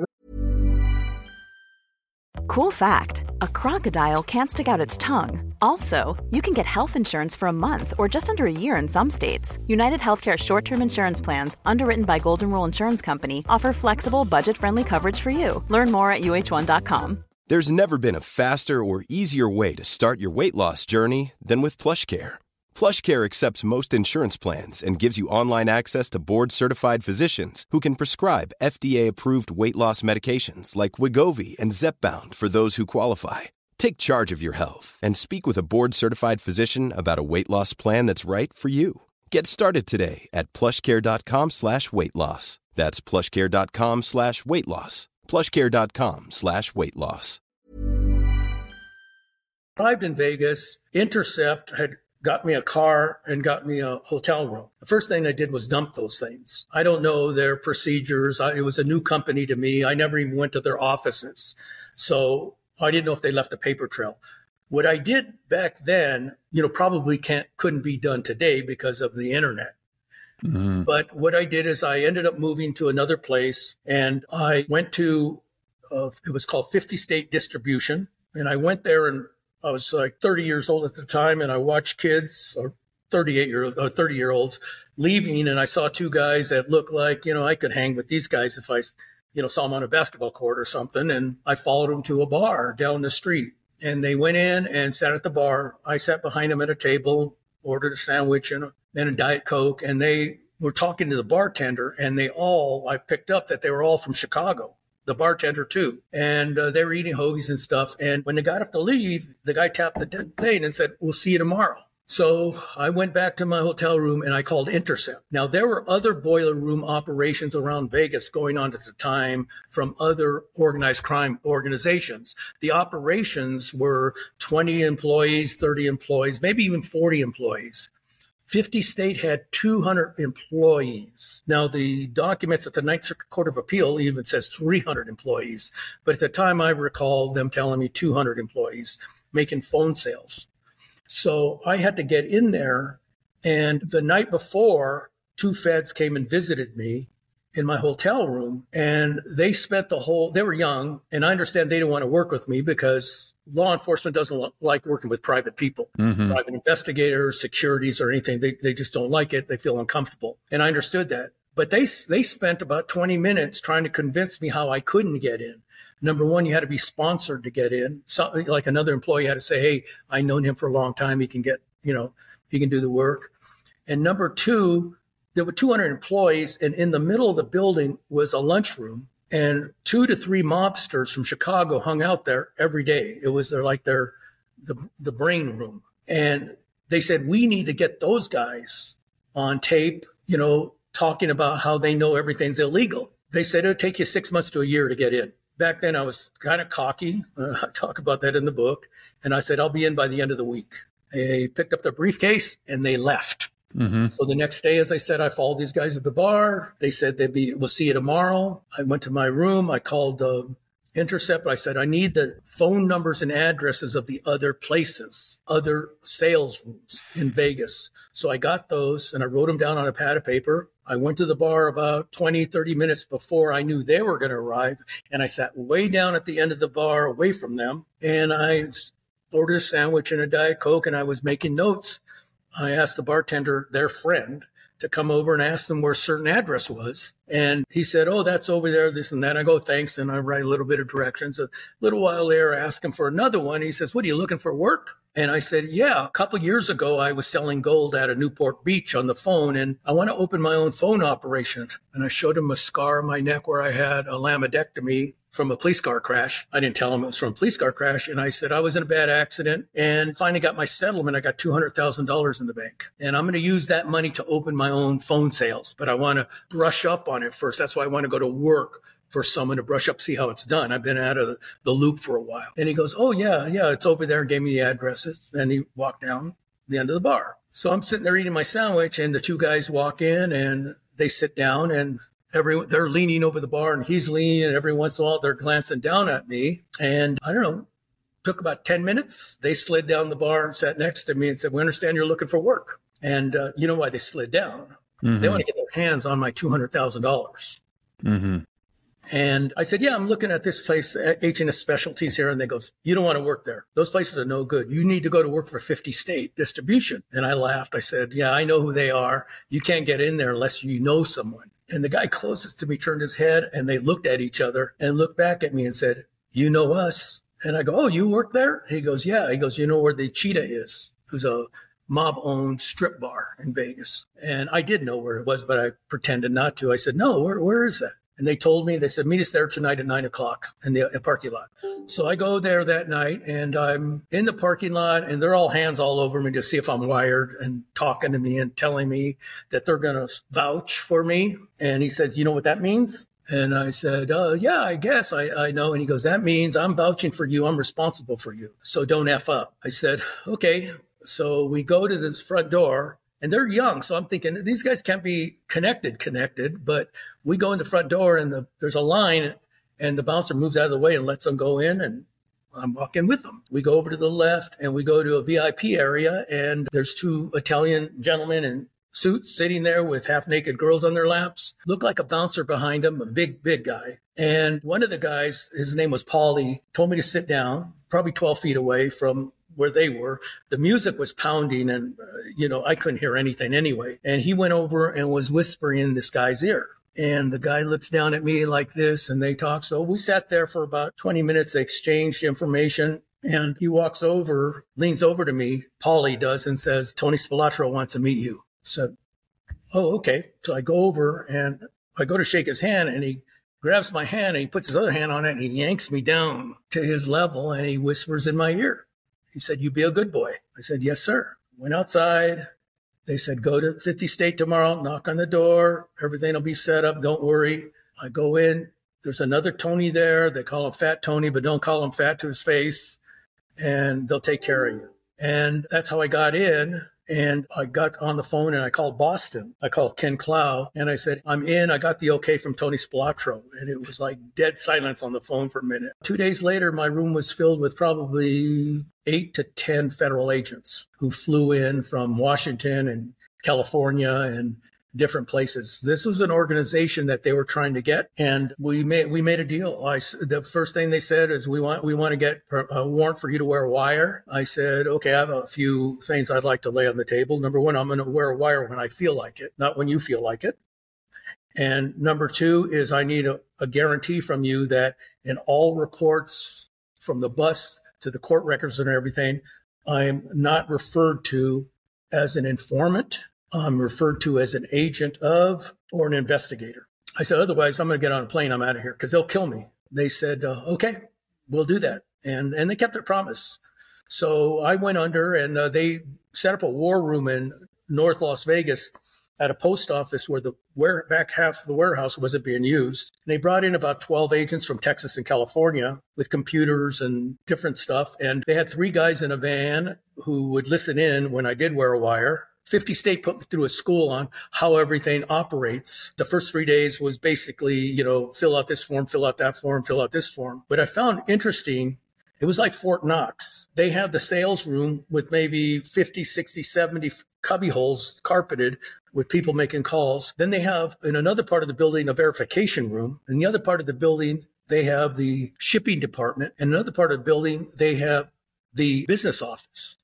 Cool fact, a crocodile can't stick out its tongue. Also, you can get health insurance for a month or just under a year in some states. United Healthcare short-term insurance plans, underwritten by Golden Rule Insurance Company, offer flexible, budget-friendly coverage for you. Learn more at U H one dot com. There's never been a faster or easier way to start your weight loss journey than with PlushCare. PlushCare accepts most insurance plans and gives you online access to board-certified physicians who can prescribe F D A-approved weight loss medications like Wegovy and Zepbound for those who qualify. Take charge of your health and speak with a board-certified physician about a weight loss plan that's right for you. Get started today at plushcare.com slash weight loss. That's plushcare.com slash weight loss. plushcare.com slash weight loss. Arrived in Vegas, Intercept had got me a car and got me a hotel room. The first thing I did was dump those things. I don't know their procedures. I, it was a new company to me. I never even went to their offices. So I didn't know if they left a paper trail. What I did back then, you know, probably can't, couldn't be done today because of the internet. Mm-hmm. But what I did is I ended up moving to another place, and I went to, uh, it was called fifty State Distribution. And I went there, and I was like thirty years old at the time, and I watched kids, or thirty-eight year or thirty year olds leaving. And I saw two guys that looked like, you know, I could hang with these guys if I, you know, saw them on a basketball court or something. And I followed them to a bar down the street, and they went in and sat at the bar. I sat behind them at a table, ordered a sandwich and a, and a Diet Coke. And they were talking to the bartender, and they all, I picked up that they were all from Chicago. The bartender too. And uh, they were eating hoagies and stuff. And when they got up to leave, the guy tapped the plane and said, we'll see you tomorrow. So I went back to my hotel room and I called Intercept. Now, there were other boiler room operations around Vegas going on at the time from other organized crime organizations. The operations were twenty employees, thirty employees, maybe even forty employees. fifty State had two hundred employees. Now, the documents at the Ninth Circuit Court of Appeal even says three hundred employees. But at the time, I recall them telling me two hundred employees making phone sales. So I had to get in there. And the night before, two feds came and visited me in my hotel room. And they spent the whole, they were young. And I understand they didn't want to work with me because law enforcement doesn't like working with private people, mm-hmm. private investigators, securities, or anything. They they just don't like it. They feel uncomfortable. And I understood that. But they they spent about twenty minutes trying to convince me how I couldn't get in. Number one, you had to be sponsored to get in. So, like another employee had to say, hey, I've known him for a long time. He can get, you know, he can do the work. And number two, there were two hundred employees. And in the middle of the building was a lunchroom. And two to three mobsters from Chicago hung out there every day. It was their, like their, the, the brain room. And they said, we need to get those guys on tape, you know, talking about how they know everything's illegal. They said it'll take you six months to a year to get in. Back then I was kind of cocky. Uh, I talk about that in the book. And I said, I'll be in by the end of the week. They picked up their briefcase and they left. Mm-hmm. So the next day, as I said, I followed these guys at the bar. They said they'd be, we'll see you tomorrow. I went to my room. I called uh, Intercept. I said, I need the phone numbers and addresses of the other places, other sales rooms in Vegas. So I got those and I wrote them down on a pad of paper. I went to the bar about twenty, thirty minutes before I knew they were going to arrive. And I sat way down at the end of the bar away from them. And I ordered a sandwich and a Diet Coke, and I was making notes. I asked the bartender, their friend, to come over and ask them where a certain address was. And he said, oh, that's over there, this and that. I go, thanks. And I write a little bit of directions. A little while later, I ask him for another one. He says, what, are you looking for work? And I said, yeah, a couple of years ago, I was selling gold out of Newport Beach on the phone, and I want to open my own phone operation. And I showed him a scar on my neck where I had a laminectomy from a police car crash. I didn't tell him it was from a police car crash. And I said, I was in a bad accident and finally got my settlement. I got two hundred thousand dollars in the bank. And I'm going to use that money to open my own phone sales. But I want to brush up on it first. That's why I want to go to work for someone to brush up, see how it's done. I've been out of the loop for a while. And he goes, oh, yeah, yeah, it's over there, and gave me the addresses. And he walked down the end of the bar. So I'm sitting there eating my sandwich, and the two guys walk in, and they sit down, and Every, they're leaning over the bar, and he's leaning, and every once in a while they're glancing down at me. And I don't know, took about ten minutes. They slid down the bar and sat next to me and said, we understand you're looking for work. And uh, you know why they slid down? Mm-hmm. They want to get their hands on my two hundred thousand dollars. Mm-hmm. And I said, yeah, I'm looking at this place, H and S Specialties here. And they go, you don't want to work there. Those places are no good. You need to go to work for fifty State Distribution. And I laughed. I said, yeah, I know who they are. You can't get in there unless you know someone. And the guy closest to me turned his head, and they looked at each other and looked back at me and said, you know us. And I go, oh, you work there? And he goes, yeah. He goes, you know where the Cheetah is? Who's a mob-owned strip bar in Vegas. And I did know where it was, but I pretended not to. I said, no, where, where is that? And they told me, they said, meet us there tonight at nine o'clock in the parking lot. So I go there that night, and I'm in the parking lot, and they're all hands all over me to see if I'm wired, and talking to me and telling me that they're going to vouch for me. And he says, you know what that means? And I said, uh, yeah, I guess I, I know. And he goes, that means I'm vouching for you. I'm responsible for you. So don't F up. I said, okay. So we go to this front door. And they're young, so I'm thinking these guys can't be connected, connected. But we go in the front door, and the, there's a line, and the bouncer moves out of the way and lets them go in, and I'm walking with them. We go over to the left, and we go to a V I P area, and there's two Italian gentlemen in suits sitting there with half-naked girls on their laps. Look like a bouncer behind them, a big, big guy. And one of the guys, his name was Paulie, told me to sit down, probably twelve feet away from where they were. The music was pounding, and, uh, you know, I couldn't hear anything anyway. And he went over and was whispering in this guy's ear. And the guy looks down at me like this, and they talk. So we sat there for about twenty minutes. They exchanged information. And he walks over, leans over to me, Paulie does, and says, Tony Spilotro wants to meet you. So, oh, okay. So I go over, and I go to shake his hand, and he grabs my hand, and he puts his other hand on it, and he yanks me down to his level, and he whispers in my ear. He said, you be a good boy. I said, yes, sir. Went outside. They said, go to fifty State tomorrow, knock on the door. Everything will be set up. Don't worry. I go in. There's another Tony there. They call him Fat Tony, but don't call him fat to his face. And they'll take care of you. And that's how I got in. And I got on the phone, and I called Boston. I called Ken Clow, and I said, I'm in. I got the okay from Tony Spilotro. And it was like dead silence on the phone for a minute. Two days later, my room was filled with probably eight to ten federal agents who flew in from Washington and California and different places. This was an organization that they were trying to get, and we made we made a deal. I, the first thing they said is, we want we want to get a warrant for you to wear a wire. I said, okay, I have a few things I'd like to lay on the table. Number one, I'm going to wear a wire when I feel like it, not when you feel like it. And number two is, I need a, a guarantee from you that in all reports, from the bus to the court records and everything, I'm not referred to as an informant. I'm referred to as an agent of or an investigator. I said, otherwise, I'm going to get on a plane. I'm out of here because they'll kill me. They said, uh, okay, we'll do that. And and they kept their promise. So I went under, and uh, they set up a war room in North Las Vegas at a post office where the where, back half of the warehouse wasn't being used. And they brought in about twelve agents from Texas and California with computers and different stuff. And they had three guys in a van who would listen in when I did wear a wire. fifty State put me through a school on how everything operates. The first three days was basically, you know, fill out this form, fill out that form, fill out this form. But I found interesting, it was like Fort Knox. They have the sales room with maybe fifty, sixty, seventy cubby holes carpeted with people making calls. Then they have in another part of the building a verification room. In the other part of the building, they have the shipping department. In another part of the building, they have the business office.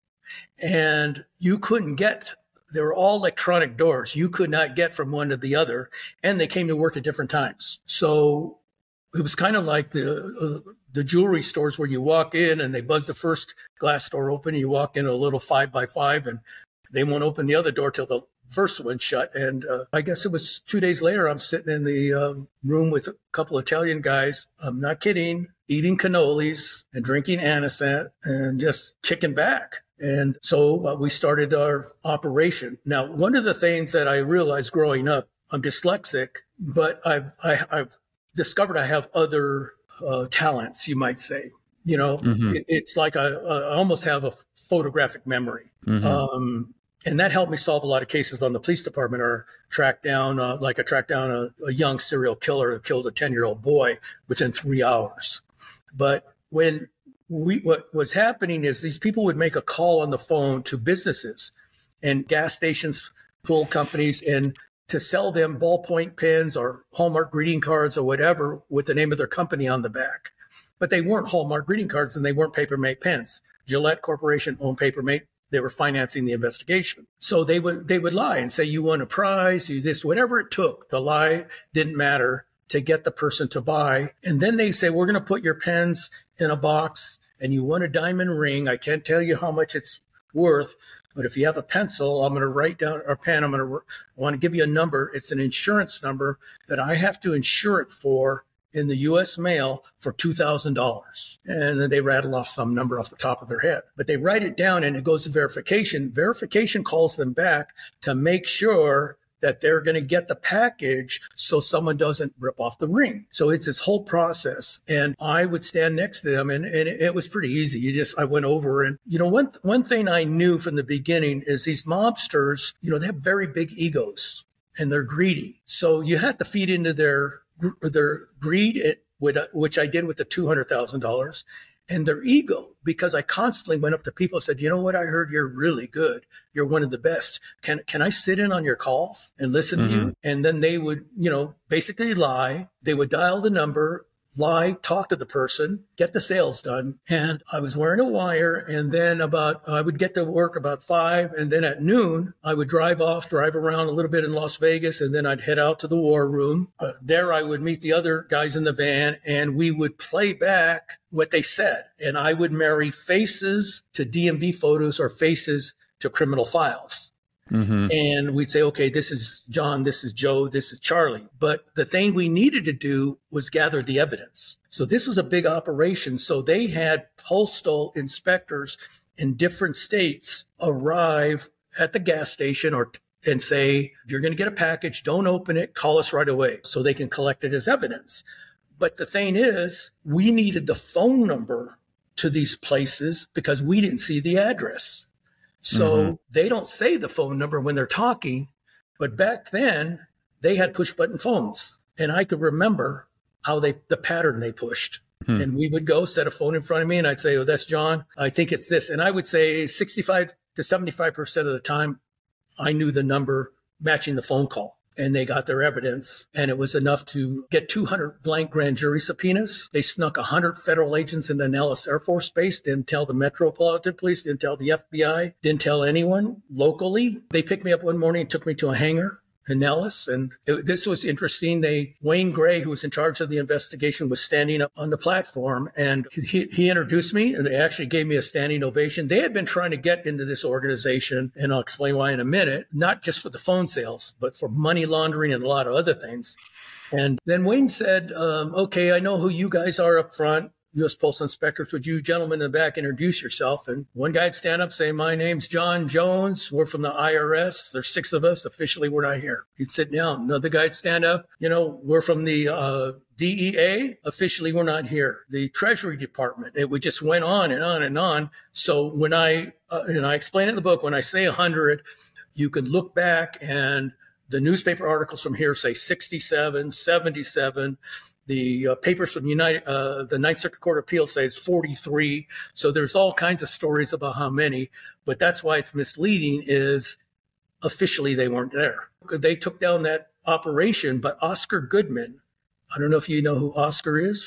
And you couldn't get, they were all electronic doors. You could not get from one to the other. And they came to work at different times. So it was kind of like the uh, the jewelry stores where you walk in and they buzz the first glass door open. And you walk in a little five by five and they won't open the other door till the first one shut. And uh, I guess it was two days later, I'm sitting in the um, room with a couple of Italian guys. I'm not kidding, eating cannolis and drinking anisette and just kicking back. And so uh, we started our operation. Now, one of the things that I realized growing up, I'm dyslexic, but I've, I, I've discovered I have other uh, talents, you might say. You know, mm-hmm. it, it's like I, I almost have a photographic memory. Mm-hmm. Um, and that helped me solve a lot of cases on the police department, or track down, uh, like I tracked down a, a young serial killer who killed a ten-year-old boy within three hours. But when we, what was happening is these people would make a call on the phone to businesses and gas stations, pool companies, and to sell them ballpoint pens or Hallmark greeting cards or whatever with the name of their company on the back. But they weren't Hallmark greeting cards and they weren't Papermate pens. Gillette Corporation owned Papermate. They were financing the investigation. So they would they would lie and say, you won a prize, you this, whatever it took. The lie didn't matter to get the person to buy. And then they say, we're going to put your pens in a box and you won a diamond ring. I can't tell you how much it's worth, but if you have a pencil, I'm going to write down, or pen, I'm going to I want to give you a number. It's an insurance number that I have to insure it for in the U S mail for two thousand dollars. And then they rattle off some number off the top of their head. But they write it down and it goes to verification. Verification calls them back to make sure that they're going to get the package so someone doesn't rip off the ring. So it's this whole process. And I would stand next to them and, and it was pretty easy. You just, I went over and, you know, one, one thing I knew from the beginning is these mobsters, you know, they have very big egos and they're greedy. So you had to feed into their their greed, which I did with the two hundred thousand dollars, and their ego, because I constantly went up to people and said, you know what, I heard you're really good. You're one of the best. Can can I sit in on your calls and listen mm-hmm. to you? And then they would, you know, basically lie. They would dial the number, lie, talk to the person, get the sales done. And I was wearing a wire. And then about, I would get to work about five. And then at noon, I would drive off, drive around a little bit in Las Vegas. And then I'd head out to the war room. Uh, there I would meet the other guys in the van and we would play back what they said. And I would marry faces to D M V photos or faces to criminal files. Mm-hmm. And we'd say, okay, this is John, this is Joe, this is Charlie. But the thing we needed to do was gather the evidence. So this was a big operation. So they had postal inspectors in different states arrive at the gas station or and say, you're going to get a package, don't open it, call us right away, so they can collect it as evidence. But the thing is, we needed the phone number to these places because we didn't see the address. So mm-hmm. they don't say the phone number when they're talking, but back then they had push button phones and I could remember how they, the pattern they pushed. Hmm. And we would go set a phone in front of me and I'd say, oh, that's John. I think it's this. And I would say sixty-five to seventy-five percent of the time I knew the number matching the phone call. And they got their evidence, and it was enough to get two hundred blank grand jury subpoenas. They snuck one hundred federal agents into Nellis Air Force Base, didn't tell the Metropolitan Police, didn't tell the F B I, didn't tell anyone locally. They picked me up one morning and took me to a hangar in Nellis, and it, this was interesting. They Wayne Gray, who was in charge of the investigation, was standing up on the platform, and he, he introduced me, and they actually gave me a standing ovation. They had been trying to get into this organization, and I'll explain why in a minute, not just for the phone sales, but for money laundering and a lot of other things. And then Wayne said, um, okay, I know who you guys are up front. U S Postal Inspectors, would you gentlemen in the back introduce yourself? And one guy'd stand up, say, my name's John Jones. We're from the I R S. There's six of us. Officially, we're not here. He'd sit down. Another guy'd stand up. You know, we're from the uh, D E A. Officially, we're not here. The Treasury Department. It would just went on and on and on. So when I, uh, and I explain in the book, when I say one hundred, you can look back and the newspaper articles from here say sixty-seven, seventy-seven. The uh, papers from United, uh, the Ninth Circuit Court of Appeals says forty-three. So there's all kinds of stories about how many, but that's why it's misleading is officially they weren't there. They took down that operation, but Oscar Goodman, I don't know if you know who Oscar is.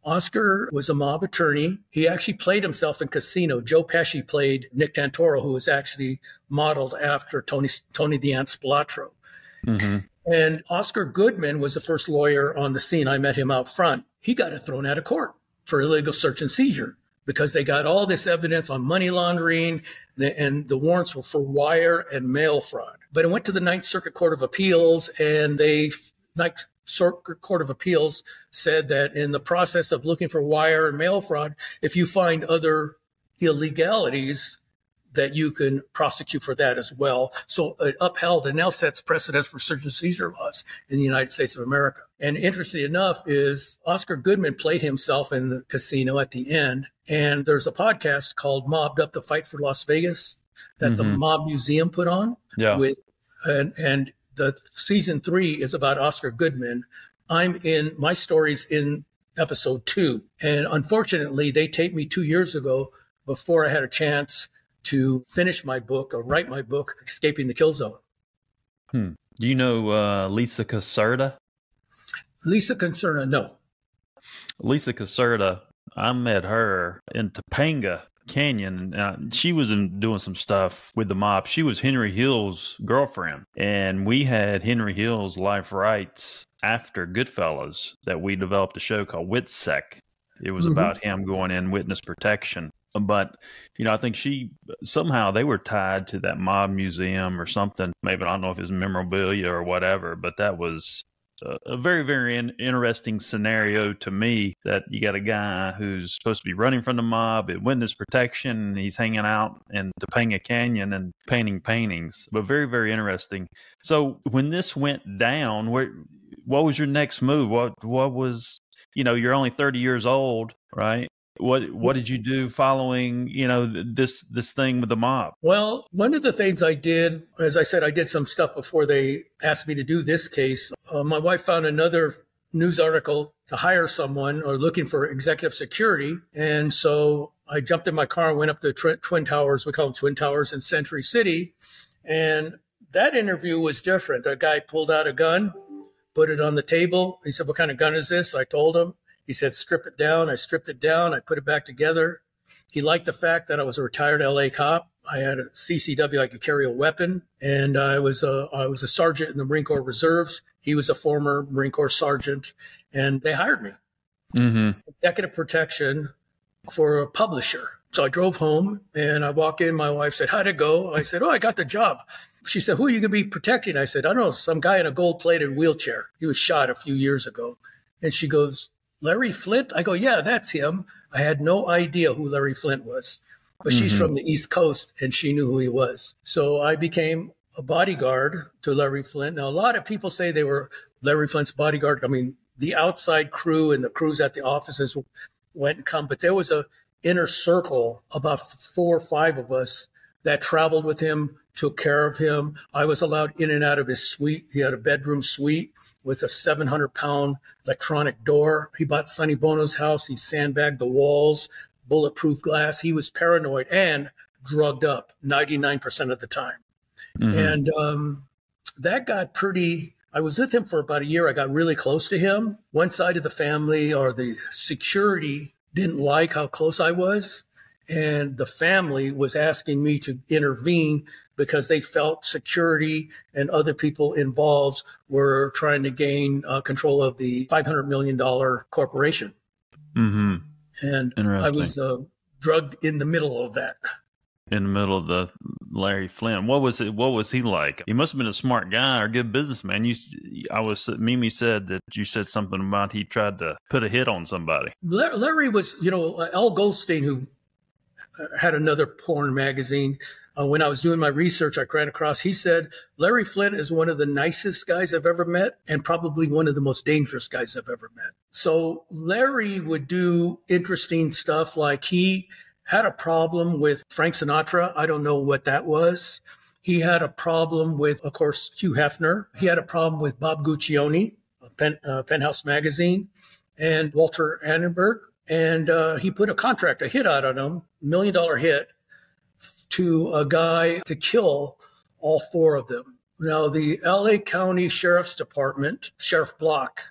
Oscar was a mob attorney. He actually played himself in Casino. Joe Pesci played Nick Tantoro, who was actually modeled after Tony Tony the Ant Spilotro. Mm-hmm. And Oscar Goodman was the first lawyer on the scene. I met him out front. He got it thrown out of court for illegal search and seizure because they got all this evidence on money laundering, and the warrants were for wire and mail fraud. But it went to the Ninth Circuit Court of Appeals, and they Ninth Circuit Court of Appeals said that in the process of looking for wire and mail fraud, if you find other illegalities, that you can prosecute for that as well. So it upheld and now sets precedents for search and seizure laws in the United States of America. And interesting enough is Oscar Goodman played himself in the Casino at the end. And there's a podcast called Mobbed Up, the Fight for Las Vegas that mm-hmm. the Mob Museum put on. Yeah. With, and, and the season three is about Oscar Goodman. I'm in, my story's in episode two. And unfortunately, they taped me two years ago before I had a chance to finish my book or write my book, Escaping the Kill Zone. Hmm. Do you know uh, Lisa Caserta? Lisa Caserta, no. Lisa Caserta, I met her in Topanga Canyon. Uh, she was in, doing some stuff with the mob. She was Henry Hill's girlfriend, and we had Henry Hill's life rights after Goodfellas that we developed a show called WITSEC. It was mm-hmm. about him going in witness protection. But, you know, I think she somehow they were tied to that mob museum or something. Maybe I don't know if it was memorabilia or whatever, but that was a, a very, very in, interesting scenario to me that you got a guy who's supposed to be running from the mob at witness protection. And he's hanging out in Topanga Canyon and painting paintings, but very, very interesting. So when this went down, where, what was your next move? What, what was, you know, you're only thirty years old, right? What what did you do following, you know, this this thing with the mob? Well, one of the things I did, as I said, I did some stuff before they asked me to do this case. Uh, my wife found another news article to hire someone or looking for executive security. And so I jumped in my car and went up to Tw- Twin Towers. We call them Twin Towers in Century City. And that interview was different. A guy pulled out a gun, put it on the table. He said, "What kind of gun is this?" I told him. He said, "Strip it down." I stripped it down. I put it back together. He liked the fact that I was a retired L A cop. I had a C C W. I could carry a weapon. And I was a, I was a sergeant in the Marine Corps Reserves. He was a former Marine Corps sergeant. And they hired me. Mm-hmm. Executive protection for a publisher. So I drove home and I walk in. My wife said, "How'd it go?" I said, "Oh, I got the job." She said, "Who are you going to be protecting?" I said, "I don't know, some guy in a gold-plated wheelchair. He was shot a few years ago." And she goes, "Larry Flynt?" I go, "Yeah, that's him." I had no idea who Larry Flynt was, but mm-hmm. she's from the East Coast and she knew who he was. So I became a bodyguard to Larry Flynt. Now, a lot of people say they were Larry Flynt's bodyguard. I mean, the outside crew and the crews at the offices went and come, but there was a inner circle, about four or five of us that traveled with him, took care of him. I was allowed in and out of his suite. He had a bedroom suite with a seven hundred pound electronic door. He bought Sonny Bono's house. He sandbagged the walls, bulletproof glass. He was paranoid and drugged up ninety-nine percent of the time. Mm-hmm. And um, that got pretty, I was with him for about a year. I got really close to him. One side of the family or the security didn't like how close I was. And the family was asking me to intervene because they felt security and other people involved were trying to gain uh, control of the five hundred million dollars corporation. Mm-hmm. And I was uh, drugged in the middle of that. In the middle of the Larry Flynt. What was it? What was he like? He must have been a smart guy or a good businessman. You, I was, Mimi said that you said something about he tried to put a hit on somebody. Larry was, you know, Al Goldstein, who had another porn magazine. Uh, when I was doing my research, I ran across, he said, Larry Flynt is one of the nicest guys I've ever met and probably one of the most dangerous guys I've ever met. So Larry would do interesting stuff, like he had a problem with Frank Sinatra. I don't know what that was. He had a problem with, of course, Hugh Hefner. He had a problem with Bob Guccione, Pen, uh, Penthouse Magazine, and Walter Annenberg. And uh, he put a contract, a hit out on him, million dollar hit, to a guy to kill all four of them. Now, the L A County Sheriff's Department, Sheriff Block,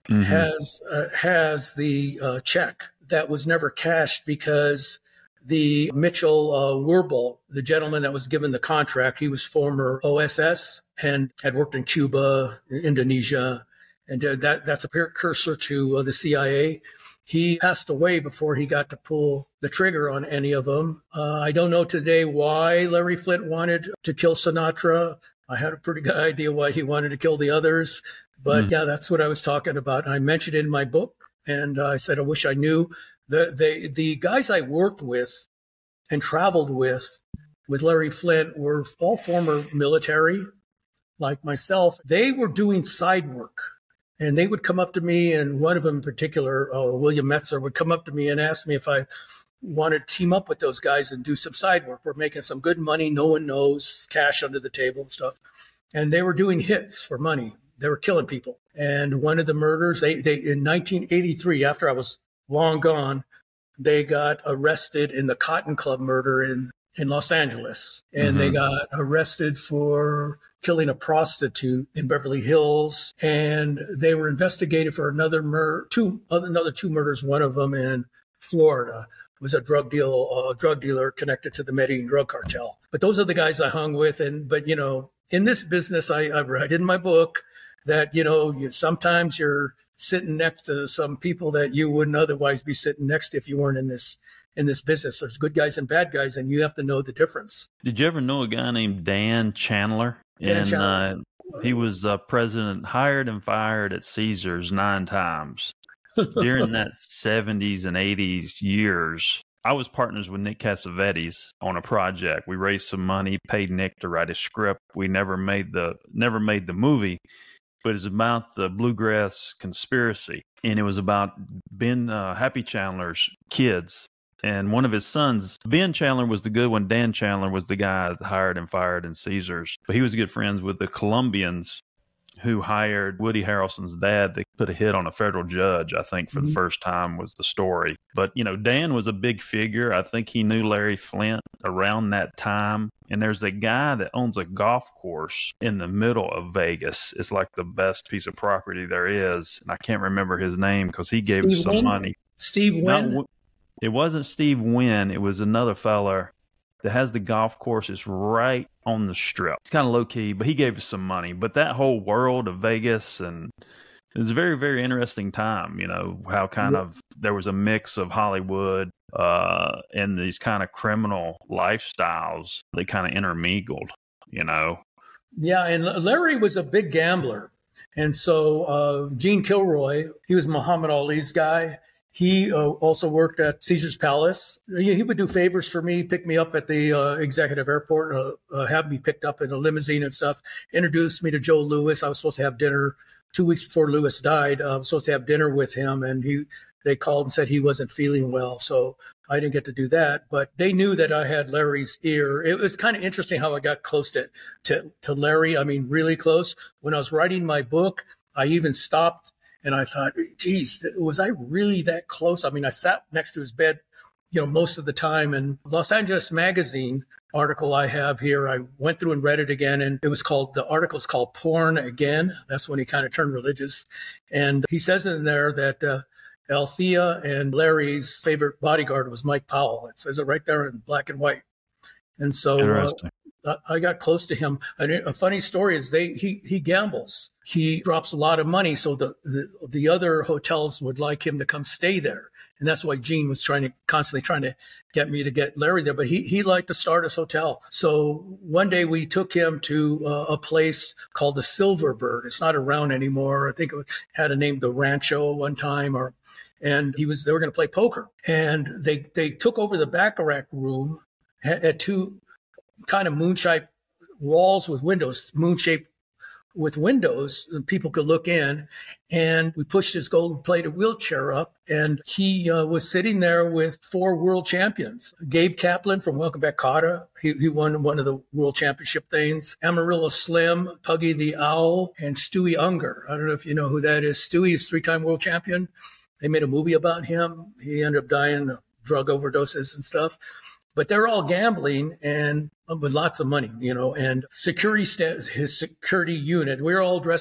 mm-hmm. has uh, has the uh, check that was never cashed because the Mitchell uh, Werble, the gentleman that was given the contract, he was former O S S and had worked in Cuba, Indonesia, and uh, that that's a precursor to uh, the C I A. He passed away before he got to pull the trigger on any of them. Uh, I don't know today why Larry Flynt wanted to kill Sinatra. I had a pretty good idea why he wanted to kill the others. But mm. yeah, that's what I was talking about. I mentioned it in my book, and uh, I said I wish I knew. The, the, the guys I worked with and traveled with, with Larry Flynt, were all former military, like myself. They were doing side work. And they would come up to me, and one of them in particular, uh, William Metzer, would come up to me and ask me if I wanted to team up with those guys and do some side work. We're making some good money. No one knows, cash under the table and stuff. And they were doing hits for money. They were killing people. And one of the murders, they, they in nineteen eighty-three, after I was long gone, they got arrested in the Cotton Club murder in, in Los Angeles. And mm-hmm. they got arrested for killing a prostitute in Beverly Hills. And they were investigated for another murder, two, another two murders. One of them in Florida was a drug deal, a uh, drug dealer connected to the Medellin drug cartel. But those are the guys I hung with. And, but, you know, in this business, I, I write in my book that, you know, you, sometimes you're sitting next to some people that you wouldn't otherwise be sitting next to if you weren't in this in this business. There's good guys and bad guys, and you have to know the difference. Did you ever know a guy named Dan Chandler? Dan and Chandler. Uh, he was uh, president, hired and fired at Caesars nine times. During that seventies and eighties years, I was partners with Nick Cassavetes on a project. We raised some money, paid Nick to write a script. We never made the never made the movie, but it's about the Bluegrass Conspiracy, and it was about Ben uh, Happy Chandler's kids. And one of his sons, Ben Chandler, was the good one. Dan Chandler was the guy hired and fired in Caesars. But he was good friends with the Colombians who hired Woody Harrelson's dad to put a hit on a federal judge, I think, for mm-hmm. the first time was the story. But, you know, Dan was a big figure. I think he knew Larry Flynt around that time. And there's a guy that owns a golf course in the middle of Vegas. It's like the best piece of property there is. And I can't remember his name because he gave Steve us some Wynn? money. Steve Wynn? Not, it wasn't Steve Wynn. It was another fella that has the golf course. It's right on the strip. It's kind of low key, but he gave us some money. But that whole world of Vegas, and it was a very, very interesting time, you know, how kind yeah. of there was a mix of Hollywood uh, and these kind of criminal lifestyles. They kind of intermingled, you know. Yeah, and Larry was a big gambler. And so uh, Gene Kilroy, he was Muhammad Ali's guy. He uh, also worked at Caesar's Palace. He, he would do favors for me, pick me up at the uh, executive airport, uh, uh, have me picked up in a limousine and stuff, introduced me to Joe Louis. I was supposed to have dinner two weeks before Louis died. I was supposed to have dinner with him, and he they called and said he wasn't feeling well. So I didn't get to do that. But they knew that I had Larry's ear. It was kind of interesting how I got close to, to, to Larry. I mean, really close. When I was writing my book, I even stopped and I thought, geez, was I really that close? I mean, I sat next to his bed, you know, most of the time. And Los Angeles Magazine article I have here, I went through and read it again. And it was called, the article's called Porn Again. That's when he kind of turned religious. And he says in there that uh, Althea and Larry's favorite bodyguard was Mike Powell. It says it right there in black and white. And so uh, I got close to him. A funny story is they he he gambles. He drops a lot of money, so the, the the other hotels would like him to come stay there, and that's why Gene was trying to constantly trying to get me to get Larry there. But he he liked the Stardust Hotel. So one day we took him to uh, a place called the Silverbird. It's not around anymore. I think it had a name, the Rancho, one time, or and he was they were going to play poker, and they they took over the Baccarat room, had, had two kind of moon-shaped walls with windows, moon-shaped with windows, and people could look in. And we pushed his gold-plated wheelchair up, and he uh, was sitting there with four world champions. Gabe Kaplan from Welcome Back, Kotter. He, he won one of the world championship things. Amarillo Slim, Puggy the Owl, and Stewie Unger. I don't know if you know who that is. Stewie is three-time world champion. They made a movie about him. He ended up dying of drug overdoses and stuff. But they're all gambling and with lots of money, you know, and security, st- his security unit, we were all dressed in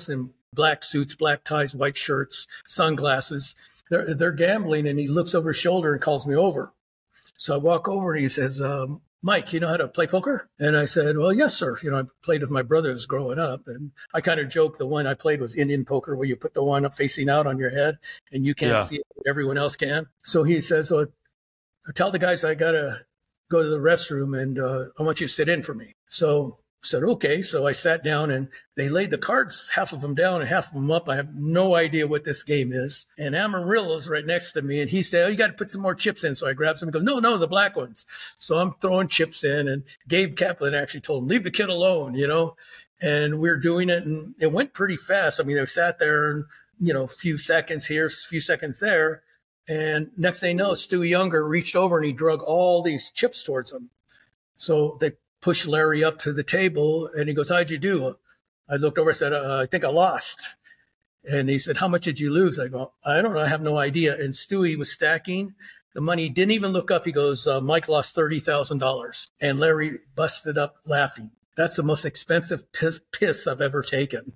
black suits, black ties, white shirts, sunglasses. They're, they're gambling, and he looks over his shoulder and calls me over. So I walk over and he says, um, Mike, you know how to play poker? And I said, well, yes, sir. You know, I played with my brothers growing up. And I kind of joked the one I played was Indian poker, where you put the one up facing out on your head and you can't Yeah. see it, but everyone else can. So he says, well, tell the guys I got to go to the restroom, and uh, I want you to sit in for me. So I said, okay. So I sat down, and they laid the cards, half of them down and half of them up. I have no idea what this game is. And Amarillo's right next to me, and he said, oh, you got to put some more chips in. So I grabbed some and go, no, no, the black ones. So I'm throwing chips in, and Gabe Kaplan actually told him, leave the kid alone, you know. And we we're doing it, and it went pretty fast. I mean, they sat there, and, you know, a few seconds here, a few seconds there. And next thing you know, Stu Younger reached over and he drug all these chips towards him. So they pushed Larry up to the table, and he goes, how'd you do? I looked over and said, uh, I think I lost. And he said, how much did you lose? I go, I don't know. I have no idea. And Stewie was stacking the money. He didn't even look up. He goes, uh, Mike lost thirty thousand dollars. And Larry busted up laughing. That's the most expensive piss, piss I've ever taken.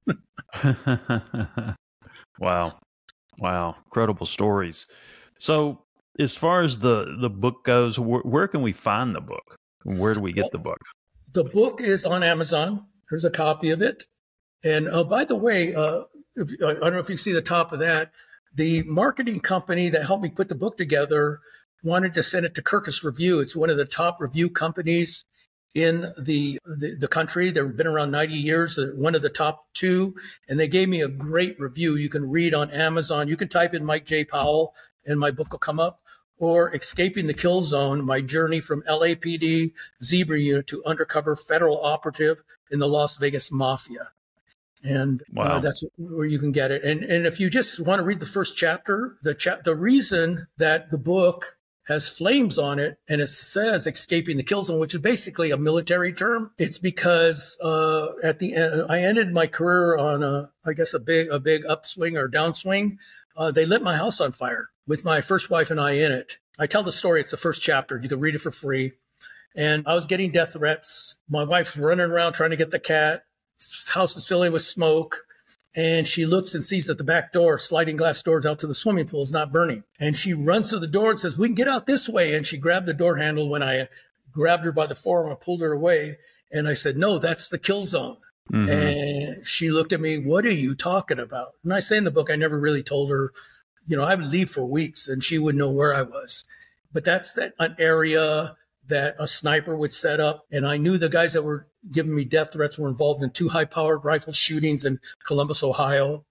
Wow. Wow. Incredible stories. So as far as the, the book goes, wh- where can we find the book? Where do we get the book? The book is on Amazon. There's a copy of it. And uh, by the way, uh, if, I don't know if you see the top of that, the marketing company that helped me put the book together wanted to send it to Kirkus Review. It's one of the top review companies in the, the, the country. They've been around ninety years, uh, one of the top two. And they gave me a great review. You can read on Amazon. You can type in Mike J. Powell and my book will come up. Or Escaping the Kill Zone, my journey from L A P D Zebra Unit to undercover federal operative in the Las Vegas Mafia. And Wow. uh, that's where you can get it. And and if you just want to read the first chapter, the cha- the reason that the book has flames on it and it says Escaping the Kill Zone, which is basically a military term, it's because uh, at the end, I ended my career on a, I guess, a big a big upswing or downswing. Uh, they lit my house on fire with my first wife and I in it. I tell the story. It's the first chapter. You can read it for free. And I was getting death threats. My wife's running around trying to get the cat. House is filling with smoke. And she looks and sees that the back door, sliding glass doors out to the swimming pool, is not burning. And she runs to the door and says, we can get out this way. And she grabbed the door handle. When I grabbed her by the forearm, I pulled her away. And I said, no, that's the kill zone. Mm-hmm. And she looked at me, what are you talking about? And I say in the book, I never really told her, you know, I would leave for weeks and she would know where I was. But that's that an area that a sniper would set up. And I knew the guys that were giving me death threats were involved in two high-powered rifle shootings in Columbus, Ohio.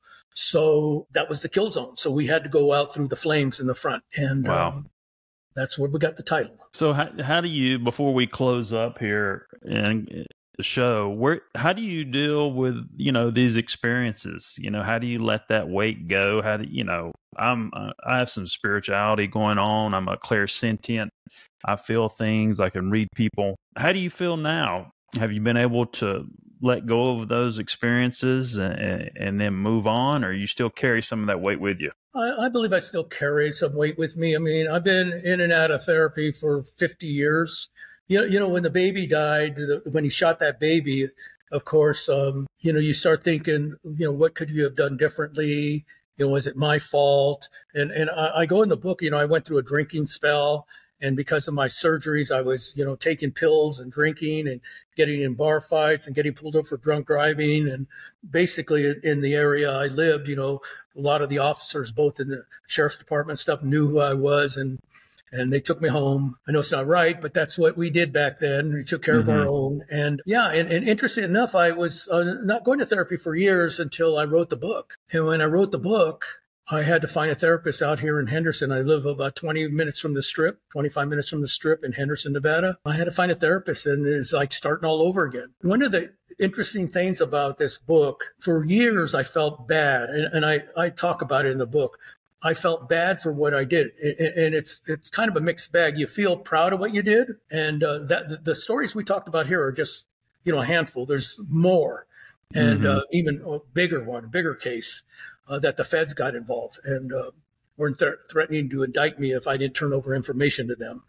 So that was the kill zone. So we had to go out through the flames in the front. And wow. um, that's where we got the title. So how, how do you, before we close up here and the show, where how do you deal with, you know, these experiences? You know, how do you let that weight go? How do you know, I'm uh, I have some spirituality going on. I'm a clairsentient. I feel things. I can read people. How do you feel now? Have you been able to let go of those experiences and, and then move on, or you still carry some of that weight with you? I, I believe I still carry some weight with me. I mean, I've been in and out of therapy for fifty years. You know, you know, when the baby died, the, when he shot that baby, of course, um, you know, you start thinking, you know, what could you have done differently? You know, was it my fault? And and I, I go in the book, you know, I went through a drinking spell. And because of my surgeries, I was, you know, taking pills and drinking and getting in bar fights and getting pulled up for drunk driving. And basically in the area I lived, you know, a lot of the officers, both in the sheriff's department and stuff, knew who I was. And and they took me home. I know it's not right, but that's what we did back then. We took care mm-hmm. of our own. And yeah, and, and interesting enough, I was uh, not going to therapy for years until I wrote the book. And when I wrote the book, I had to find a therapist out here in Henderson. I live about twenty minutes from the Strip, twenty-five minutes from the Strip in Henderson, Nevada. I had to find a therapist, and it's like starting all over again. One of the interesting things about this book, for years I felt bad, and, and I, I talk about it in the book. I felt bad for what I did, and it's it's kind of a mixed bag. You feel proud of what you did, and uh, that the stories we talked about here are just, you know, a handful. There's more, and mm-hmm. uh, even a bigger one, a bigger case. Uh, that the feds got involved and uh, were th- threatening to indict me if I didn't turn over information to them.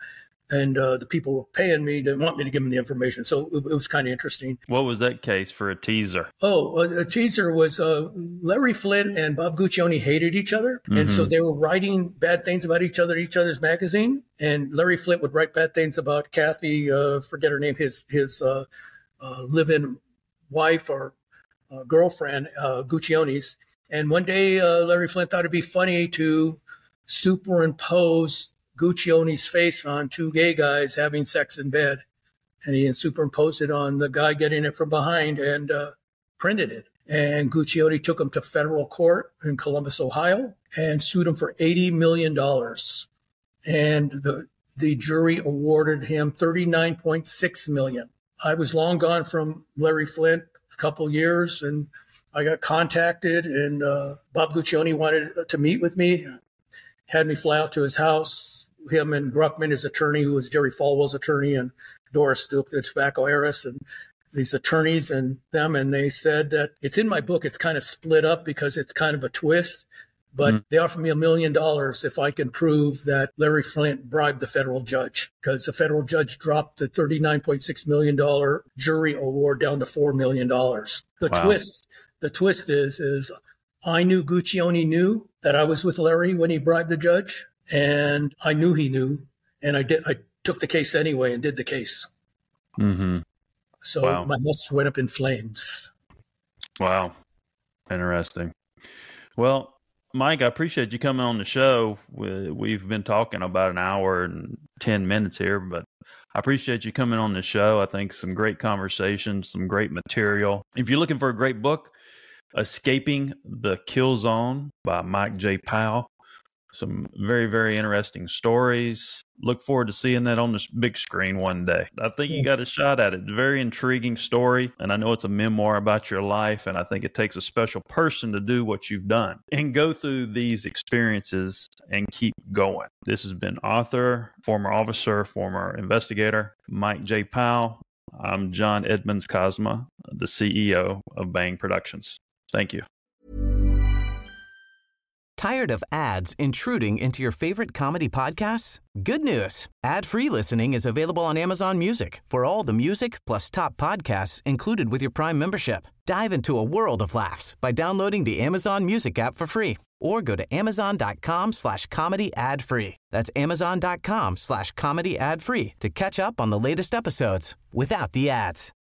and uh, the people were paying me to want me to give them the information. So it, it was kind of interesting. What was that case for a teaser? Oh, a, a teaser was uh, Larry Flynt and Bob Guccione hated each other. Mm-hmm. And so they were writing bad things about each other in each other's magazine. And Larry Flynt would write bad things about Kathy, uh, forget her name, his, his uh, uh, live-in wife or uh, girlfriend, uh, Guccione's. And one day uh, Larry Flynt thought it'd be funny to superimpose Guccione's face on two gay guys having sex in bed. And he superimposed it on the guy getting it from behind and uh, printed it. And Guccione took him to federal court in Columbus, Ohio, and sued him for eighty million dollars. And the the jury awarded him thirty-nine point six million dollars. I was long gone from Larry Flynt, a couple years, and I got contacted, and uh, Bob Guccione wanted to meet with me, had me fly out to his house. Him and Bruckman, his attorney, who was Jerry Falwell's attorney, and Doris Duke, the tobacco heiress, and these attorneys and them. And they said that it's in my book. It's kind of split up because it's kind of a twist. But mm. they offered me a million dollars if I can prove that Larry Flynt bribed the federal judge, because the federal judge dropped the thirty-nine point six million dollars jury award down to four million dollars. The wow. twist, the twist is, is I knew Guccione knew that I was with Larry when he bribed the judge. And I knew he knew, and I did. I took the case anyway and did the case. Mm-hmm. So wow. my house went up in flames. Wow. Interesting. Well, Mike, I appreciate you coming on the show. We've been talking about an hour and ten minutes here, but I appreciate you coming on the show. I think some great conversations, some great material. If you're looking for a great book, Escaping the Kill Zone by Mike J. Powell. Some very, very interesting stories. Look forward to seeing that on this big screen one day. I think you got a shot at it. Very intriguing story. And I know it's a memoir about your life. And I think it takes a special person to do what you've done and go through these experiences and keep going. This has been author, former officer, former investigator, Mike J. Powell. I'm John Edmonds Cosma, the C E O of Bang Productions. Thank you. Tired of ads intruding into your favorite comedy podcasts? Good news. Ad-free listening is available on Amazon Music for all the music plus top podcasts included with your Prime membership. Dive into a world of laughs by downloading the Amazon Music app for free or go to amazon.com slash comedy ad free. That's amazon.com slash comedy ad free to catch up on the latest episodes without the ads.